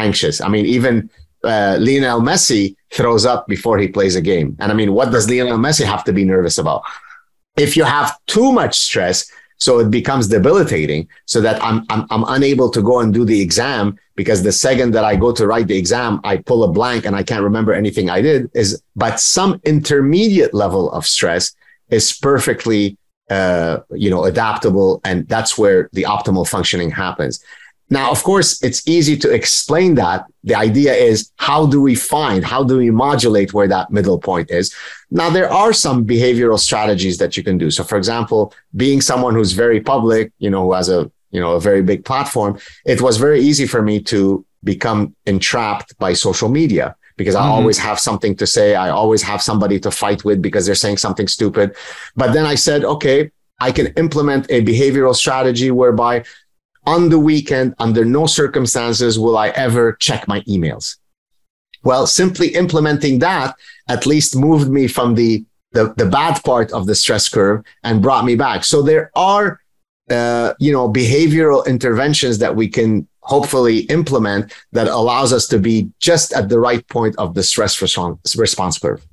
anxious. I mean, even uh, Lionel Messi throws up before he plays a game. And I mean, what does Lionel Messi have to be nervous about? If you have too much stress, so it becomes debilitating, so that I'm, I'm, I'm unable to go and do the exam, because the second that I go to write the exam, I pull a blank and I can't remember anything I did. Is but some intermediate level of stress is perfectly, uh, you know, adaptable, and that's where the optimal functioning happens. Now, of course, it's easy to explain that. The idea is, how do we find, how do we modulate where that middle point is? Now, there are some behavioral strategies that you can do. So, for example, being someone who's very public, you know, who has a, you know, a very big platform, it was very easy for me to become entrapped by social media, because I mm-hmm. always have something to say. I always have somebody to fight with because they're saying something stupid. But then I said, okay, I can implement a behavioral strategy whereby on the weekend, under no circumstances will I ever check my emails. Well, simply implementing that at least moved me from the, the, the bad part of the stress curve and brought me back. So there are, uh, you know, behavioral interventions that we can hopefully implement that allows us to be just at the right point of the stress response, response curve.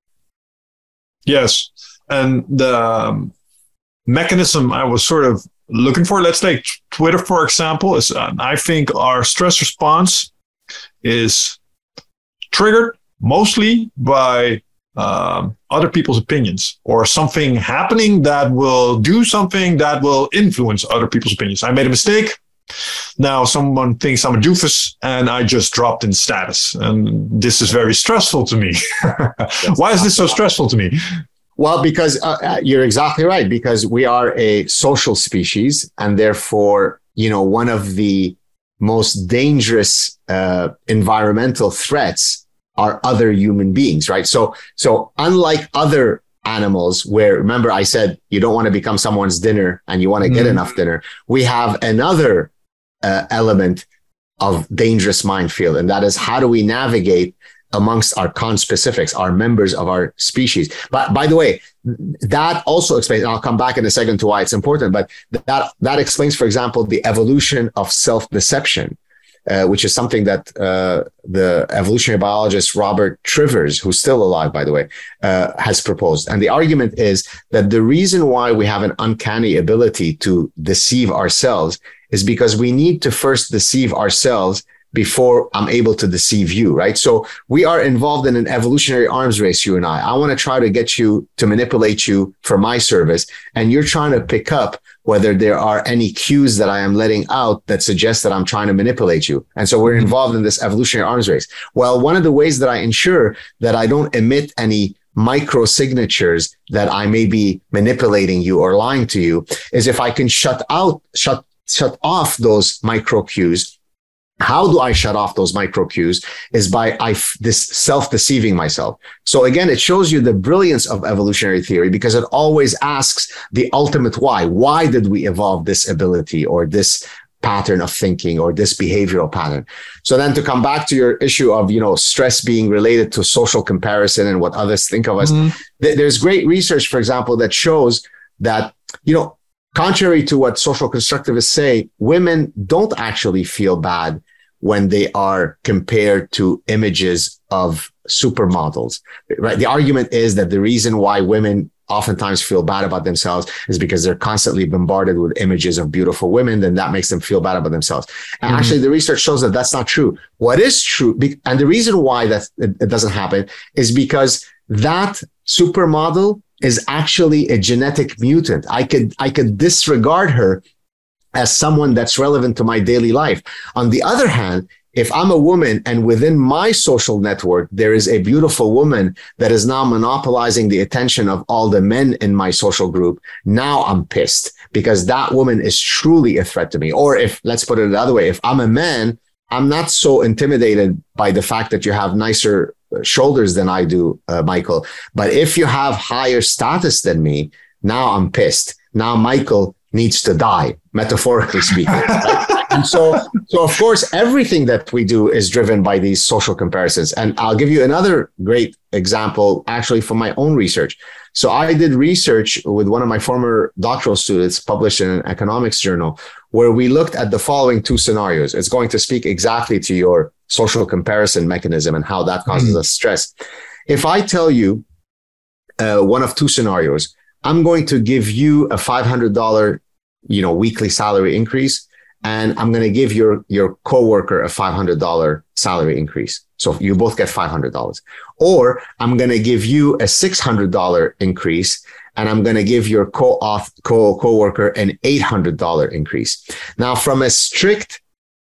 Yes. And the um, mechanism I was sort of looking for, let's take Twitter, for example, is uh, I think our stress response is triggered mostly by um, other people's opinions, or something happening that will do something that will influence other people's opinions. I made a mistake. Now someone thinks I'm a doofus and I just dropped in status. And this is very stressful to me. Why is this so stressful to me? Well, because uh, you're exactly right, because we are a social species, and therefore, you know, one of the most dangerous uh, environmental threats are other human beings, right? So, so unlike other animals, where, remember I said you don't want to become someone's dinner and you want to get mm. enough dinner, we have another uh, element of dangerous minefield, and that is, how do we navigate amongst our conspecifics, our members of our species. But by the way, that also explains, and I'll come back in a second to why it's important, but that, that explains, for example, the evolution of self-deception, uh, which is something that uh, the evolutionary biologist Robert Trivers, who's still alive, by the way, uh, has proposed. And the argument is that the reason why we have an uncanny ability to deceive ourselves is because we need to first deceive ourselves before I'm able to deceive you, right? So we are involved in an evolutionary arms race, you and I. I want to try to get you to manipulate you for my service. And you're trying to pick up whether there are any cues that I am letting out that suggest that I'm trying to manipulate you. And so we're involved in this evolutionary arms race. Well, one of the ways that I ensure that I don't emit any micro signatures that I may be manipulating you or lying to you is if I can shut out, shut, shut off those micro cues. How do I shut off those micro cues? Is by I this self-deceiving myself. So again, it shows you the brilliance of evolutionary theory, because it always asks the ultimate why. Why did we evolve this ability or this pattern of thinking or this behavioral pattern? So then to come back to your issue of, you know, stress being related to social comparison and what others think of us, mm-hmm. th- there's great research, for example, that shows that, you know, contrary to what social constructivists say, women don't actually feel bad when they are compared to images of supermodels, right? The argument is that the reason why women oftentimes feel bad about themselves is because they're constantly bombarded with images of beautiful women, then that makes them feel bad about themselves. And mm-hmm. actually, the research shows that that's not true. What is true, and the reason why that it doesn't happen is because that supermodel is actually a genetic mutant. I could, I could disregard her as someone that's relevant to my daily life. On the other hand, if I'm a woman and within my social network, there is a beautiful woman that is now monopolizing the attention of all the men in my social group, now I'm pissed because that woman is truly a threat to me. Or if, let's put it the other way, if I'm a man, I'm not so intimidated by the fact that you have nicer shoulders than I do, uh, Michael. But if you have higher status than me, now I'm pissed. Now Michael needs to die, metaphorically speaking. Right? And so, so of course, everything that we do is driven by these social comparisons. And I'll give you another great example, actually, from my own research. So I did research with one of my former doctoral students, published in an economics journal, where we looked at the following two scenarios. It's going to speak exactly to your social comparison mechanism and how that causes Mm-hmm. us stress. If I tell you uh, one of two scenarios, I'm going to give you a five hundred dollars, you know, weekly salary increase, and I'm going to give your, your coworker a five hundred dollars salary increase. So you both get five hundred dollars. Or I'm going to give you a six hundred dollars increase, and I'm going to give your co-auth, co coworker an eight hundred dollars increase. Now, from a strict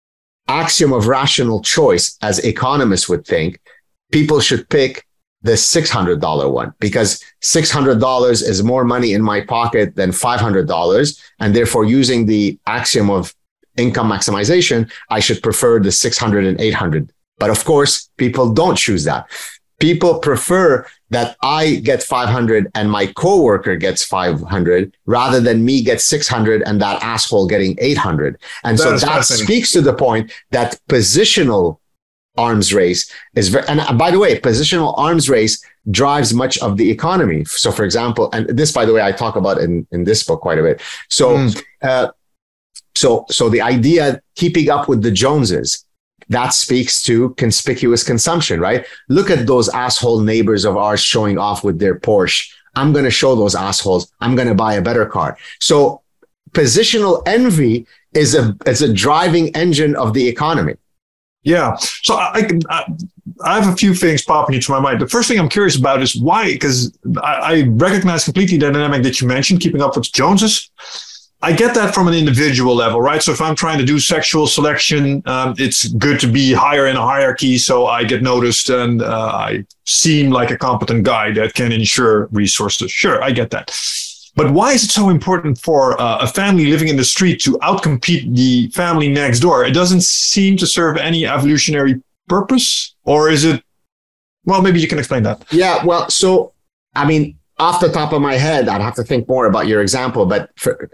axiom of rational choice, as economists would think, people should pick the six hundred dollars one, because six hundred dollars is more money in my pocket than five hundred dollars. And therefore, using the axiom of income maximization, I should prefer the six hundred and eight hundred. But of course, people don't choose that. People prefer that I get five hundred and my coworker gets five hundred rather than me get six hundred and that asshole getting eight hundred. And That so is that fascinating. speaks to the point that positional arms race is very, and by the way, positional arms race drives much of the economy. So for example, and this, by the way, I talk about in, in this book quite a bit. So, Mm. uh, so, so the idea keeping up with the Joneses, that speaks to conspicuous consumption, right? Look at those asshole neighbors of ours showing off with their Porsche. I'm going to show those assholes. I'm going to buy a better car. So positional envy is a, is a driving engine of the economy. Yeah. So I, I, I have a few things popping into my mind. The first thing I'm curious about is why, because I, I recognize completely the dynamic that you mentioned, keeping up with Joneses. I get that from an individual level, right? So if I'm trying to do sexual selection, um, it's good to be higher in a hierarchy, so I get noticed and uh, I seem like a competent guy that can ensure resources. Sure, I get that. But why is it so important for uh, a family living in the street to outcompete the family next door? It doesn't seem to serve any evolutionary purpose, or is it? Well, maybe you can explain that. Yeah, well, so, I mean, off the top of my head, I'd have to think more about your example, but for,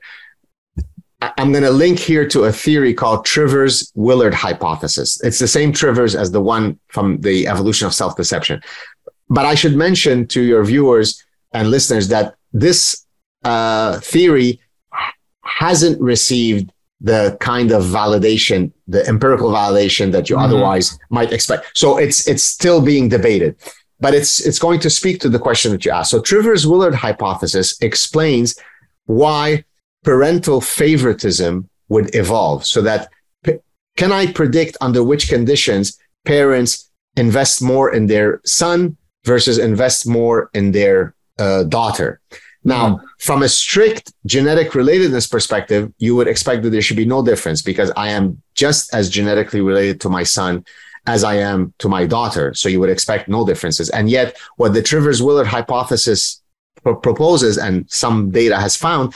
I'm going to link here to a theory called Trivers-Willard hypothesis. It's the same Trivers as the one from the evolution of self-deception. But I should mention to your viewers and listeners that this uh, theory hasn't received the kind of validation, the empirical validation that you mm-hmm. otherwise might expect. So it's it's still being debated, but it's it's going to speak to the question that you asked. So Trivers-Willard hypothesis explains why parental favoritism would evolve, so that p- can I predict under which conditions parents invest more in their son versus invest more in their uh, daughter. Now, mm-hmm. from a strict genetic relatedness perspective, you would expect that there should be no difference because I am just as genetically related to my son as I am to my daughter. So you would expect no differences. And yet what the Trivers-Willard hypothesis pro- proposes, and some data has found,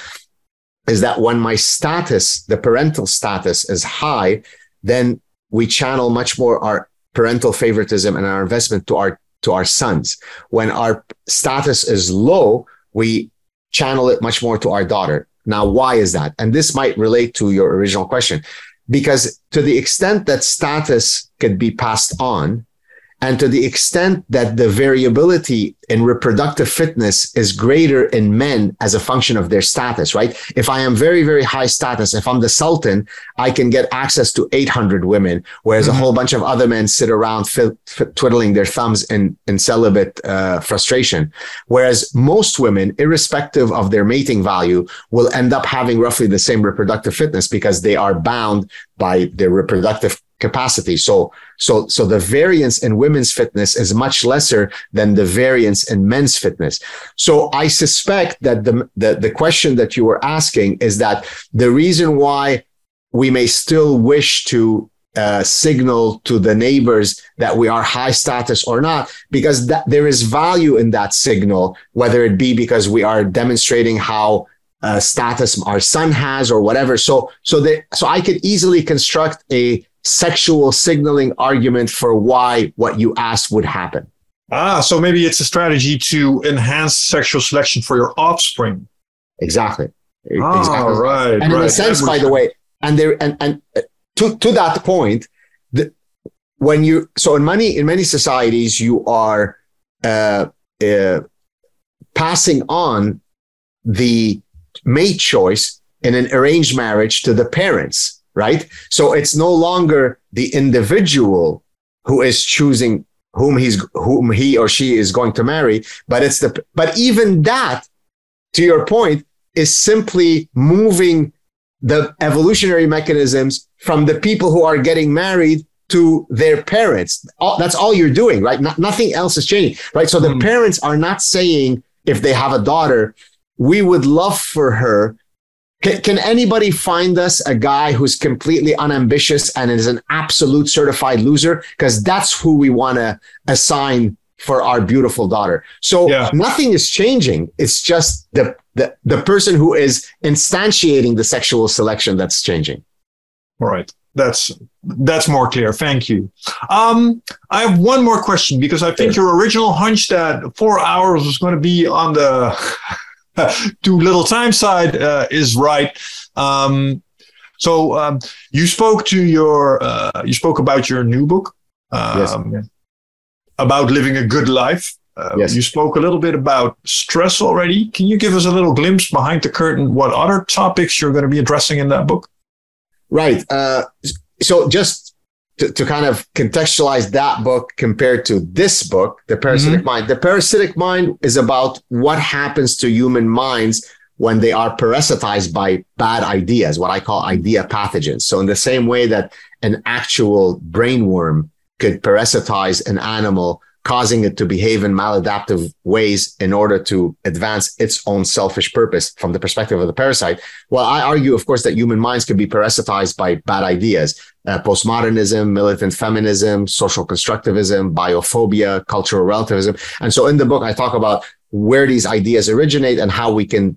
is that when my status, the parental status is high, then we channel much more our parental favoritism and our investment to our, to our sons. When our status is low, we channel it much more to our daughter. Now, why is that? And this might relate to your original question, because to the extent that status could be passed on, and to the extent that the variability in reproductive fitness is greater in men as a function of their status, right? If I am very, very high status, if I'm the Sultan, I can get access to eight hundred women, whereas mm-hmm. a whole bunch of other men sit around fi- fi- twiddling their thumbs in, in celibate uh, frustration. Whereas most women, irrespective of their mating value, will end up having roughly the same reproductive fitness because they are bound by their reproductive capacity. So, so, so the variance in women's fitness is much lesser than the variance in men's fitness. So I suspect that the, the, the question that you were asking is that the reason why we may still wish to uh, signal to the neighbors that we are high status or not, because that there is value in that signal, whether it be because we are demonstrating how uh, status our son has or whatever. So, so that, so I could easily construct a sexual signaling argument for why what you asked would happen. Ah, so maybe it's a strategy to enhance sexual selection for your offspring. Exactly. Oh, exactly. right. And right. in a sense, by the way, and there, and, and to, to that point, the, when you, so in many, in many societies, you are, uh, uh, passing on the mate choice in an arranged marriage to the parents. Right? So it's no longer the individual who is choosing whom he's whom he or she is going to marry, but it's the but even that, to your point, is simply moving the evolutionary mechanisms from the people who are getting married to their parents. All, that's all you're doing, right? No, nothing else is changing, right? So the mm. parents are not saying, if they have a daughter, we would love for her. Can, can anybody find us a guy who's completely unambitious and is an absolute certified loser? Because that's who we want to assign for our beautiful daughter. So yeah. nothing is changing. It's just the, the, the person who is instantiating the sexual selection that's changing. All right. That's that's more clear. Thank you. Um, I have one more question, because I think your original hunch that four hours was going to be on the too little time side uh, is right. Um, so um, you spoke to your uh, you spoke about your new book um, yes. about living a good life. Uh, yes. You spoke a little bit about stress already. Can you give us a little glimpse behind the curtain what other topics you're going to be addressing in that book? Right. Uh, so just to, to kind of contextualize that book compared to this book, The Parasitic mm-hmm. Mind. The Parasitic Mind is about what happens to human minds when they are parasitized by bad ideas, what I call idea pathogens. So in the same way that an actual brainworm could parasitize an animal, causing it to behave in maladaptive ways in order to advance its own selfish purpose from the perspective of the parasite. Well, I argue, of course, that human minds can be parasitized by bad ideas, uh, postmodernism, militant feminism, social constructivism, biophobia, cultural relativism. And so in the book, I talk about where these ideas originate and how we can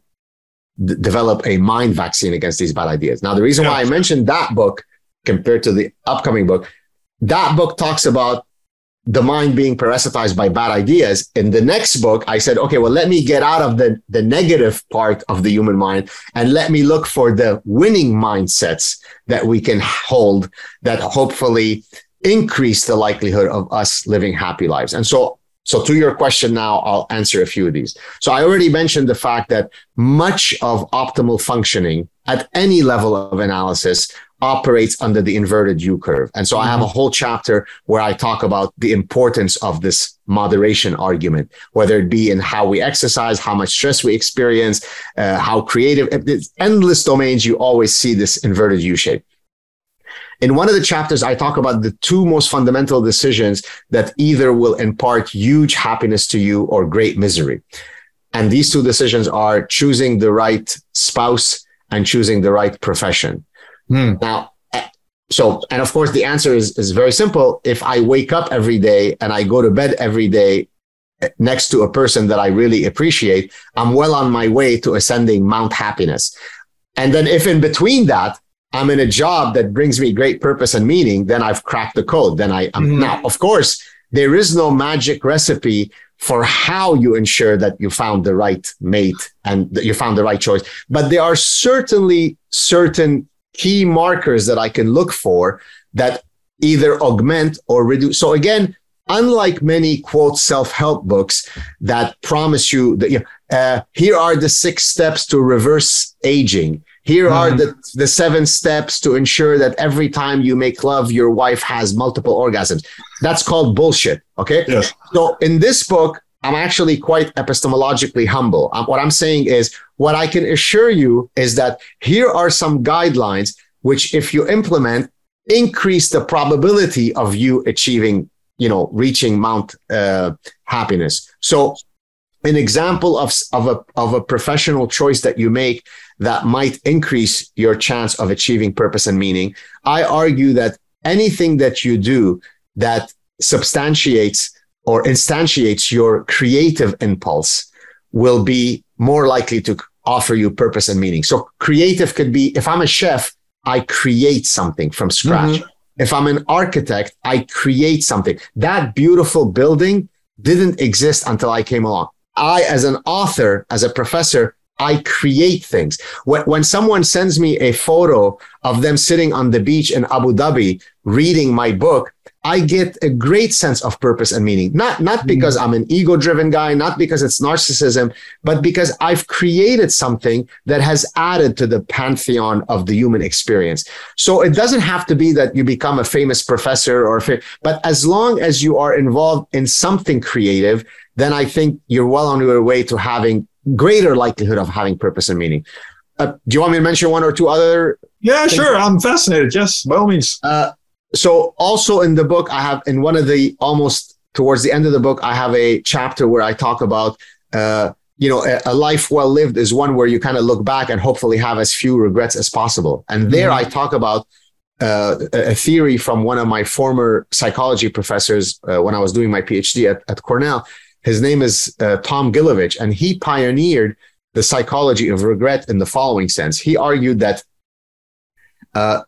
d- develop a mind vaccine against these bad ideas. Now, the reason yeah. why I mentioned that book compared to the upcoming book, that book talks about the mind being parasitized by bad ideas. In the next book, I said, okay, well, let me get out of the, the negative part of the human mind and let me look for the winning mindsets that we can hold that hopefully increase the likelihood of us living happy lives. And so, so to your question now, I'll answer a few of these. So I already mentioned the fact that much of optimal functioning at any level of analysis operates under the inverted U curve. And so mm-hmm. I have a whole chapter where I talk about the importance of this moderation argument, whether it be in how we exercise, how much stress we experience, uh, how creative, it's endless domains. You always see this inverted U shape. In one of the chapters, I talk about the two most fundamental decisions that either will impart huge happiness to you or great misery. And these two decisions are choosing the right spouse and choosing the right profession. Hmm. Now, so, and of course, the answer is, is very simple. If I wake up every day and I go to bed every day next to a person that I really appreciate, I'm well on my way to ascending Mount Happiness. And then if in between that, I'm in a job that brings me great purpose and meaning, then I've cracked the code. Then I am. Mm-hmm. Now, of course, there is no magic recipe for how you ensure that you found the right mate and that you found the right choice. But there are certainly certain key markers that I can look for that either augment or reduce. So again, unlike many quote self-help books that promise you that, you know, uh, here are the six steps to reverse aging. Here mm-hmm. are the, the seven steps to ensure that every time you make love, your wife has multiple orgasms. That's called bullshit. Okay. Yes. So in this book, I'm actually quite epistemologically humble. Um, what I'm saying is, what I can assure you is that here are some guidelines which, if you implement, increase the probability of you achieving, you know, reaching Mount uh, Happiness. So an example of, of, a, of a professional choice that you make that might increase your chance of achieving purpose and meaning, I argue that anything that you do that substantiates or instantiates your creative impulse will be more likely to offer you purpose and meaning. So creative could be, if I'm a chef, I create something from scratch. Mm-hmm. If I'm an architect, I create something. That beautiful building didn't exist until I came along. I, as an author, as a professor, I create things. When, when someone sends me a photo of them sitting on the beach in Abu Dhabi reading my book, I get a great sense of purpose and meaning. Not, not because I'm an ego-driven guy, not because it's narcissism, but because I've created something that has added to the pantheon of the human experience. So it doesn't have to be that you become a famous professor, or but as long as you are involved in something creative, then I think you're well on your way to having greater likelihood of having purpose and meaning. Uh, do you want me to mention one or two other? Yeah, things? sure. I'm fascinated. Yes, by all means. Uh, So also in the book, I have in one of the almost towards the end of the book, I have a chapter where I talk about, uh, you know, a, a life well lived is one where you kind of look back and hopefully have as few regrets as possible. And there mm-hmm. I talk about uh, a theory from one of my former psychology professors uh, when I was doing my PhD at, at Cornell. His name is uh, Tom Gilovich, and he pioneered the psychology of regret in the following sense. He argued that uh,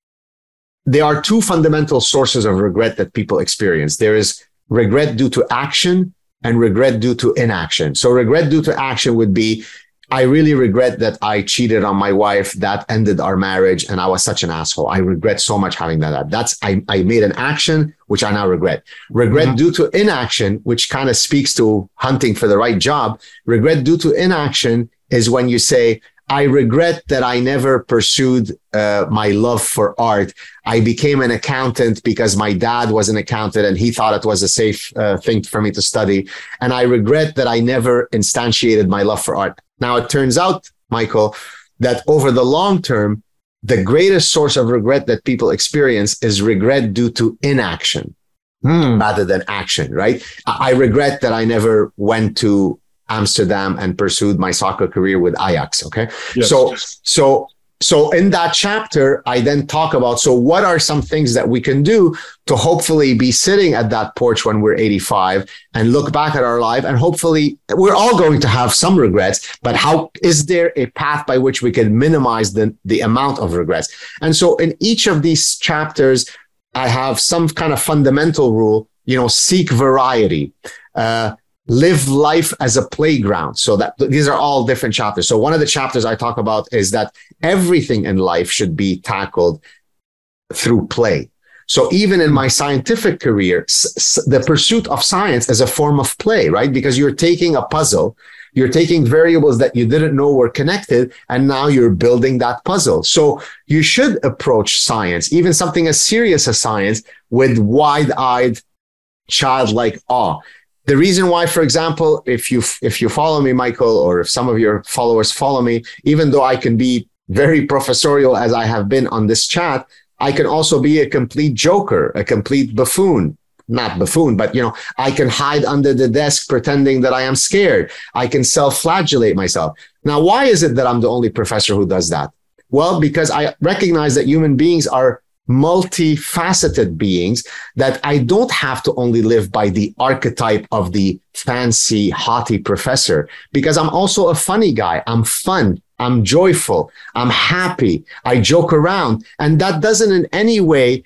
there are two fundamental sources of regret that people experience. There is regret due to action and regret due to inaction. So regret due to action would be, I really regret that I cheated on my wife. That ended our marriage, and I was such an asshole. I regret so much having that. That's, I, I made an action, which I now regret. Regret mm-hmm. due to inaction, which kind of speaks to hunting for the right job. Regret due to inaction is when you say, I regret that I never pursued uh, my love for art. I became an accountant because my dad was an accountant and he thought it was a safe uh, thing for me to study. And I regret that I never instantiated my love for art. Now, it turns out, Michael, that over the long term, the greatest source of regret that people experience is regret due to inaction hmm. rather than action, right? I regret that I never went to Amsterdam and pursued my soccer career with Ajax. Okay. Yes. So, so, so in that chapter, I then talk about, so what are some things that we can do to hopefully be sitting at that porch when we're eighty-five and look back at our life, and hopefully we're all going to have some regrets, but how is there a path by which we can minimize the, the amount of regrets? And so in each of these chapters, I have some kind of fundamental rule, you know, seek variety, uh, live life as a playground. So that these are all different chapters. So one of the chapters I talk about is that everything in life should be tackled through play. So even in my scientific career, s- the pursuit of science is a form of play, right? Because you're taking a puzzle, you're taking variables that you didn't know were connected, and now you're building that puzzle. So you should approach science, even something as serious as science, with wide-eyed, childlike awe. The reason why, for example, if you if you follow me, Michael, or if some of your followers follow me, even though I can be very professorial as I have been on this chat, I can also be a complete joker, a complete buffoon. Not buffoon, but, you know, I can hide under the desk pretending that I am scared. I can self-flagellate myself. Now, why is it that I'm the only professor who does that? Well, because I recognize that human beings are multifaceted beings, that I don't have to only live by the archetype of the fancy, haughty professor, because I'm also a funny guy. I'm fun. I'm joyful. I'm happy. I joke around. And that doesn't in any way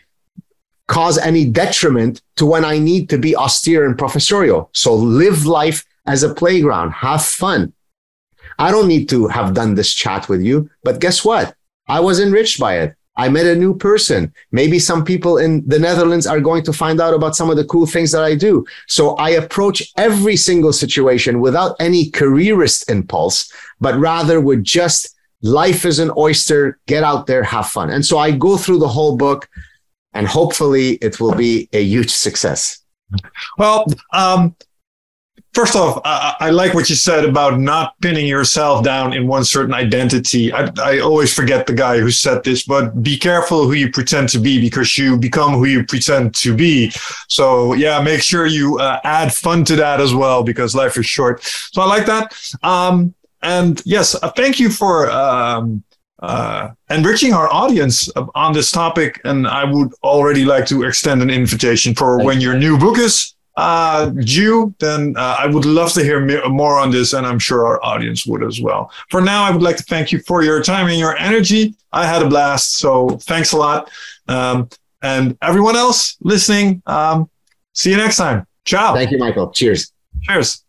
cause any detriment to when I need to be austere and professorial. So live life as a playground. Have fun. I don't need to have done this chat with you, but guess what? I was enriched by it. I met a new person. Maybe some people in the Netherlands are going to find out about some of the cool things that I do. So I approach every single situation without any careerist impulse, but rather with just life is an oyster, get out there, have fun. And so I go through the whole book, and hopefully it will be a huge success. Well, um, first off, I, I like what you said about not pinning yourself down in one certain identity. I, I always forget the guy who said this, but be careful who you pretend to be, because you become who you pretend to be. So yeah, make sure you uh, add fun to that as well, because life is short. So I like that. Um, and yes, uh, thank you for um, uh, enriching our audience on this topic. And I would already like to extend an invitation for thank when you. Your new book is uh due, then uh, I would love to hear more on this, and I'm sure our audience would as well. For now, I would like to thank you for your time and your energy. I had a blast, so thanks a lot. Um, and everyone else listening, um, see you next time. Ciao. Thank you, Michael. Cheers. Cheers.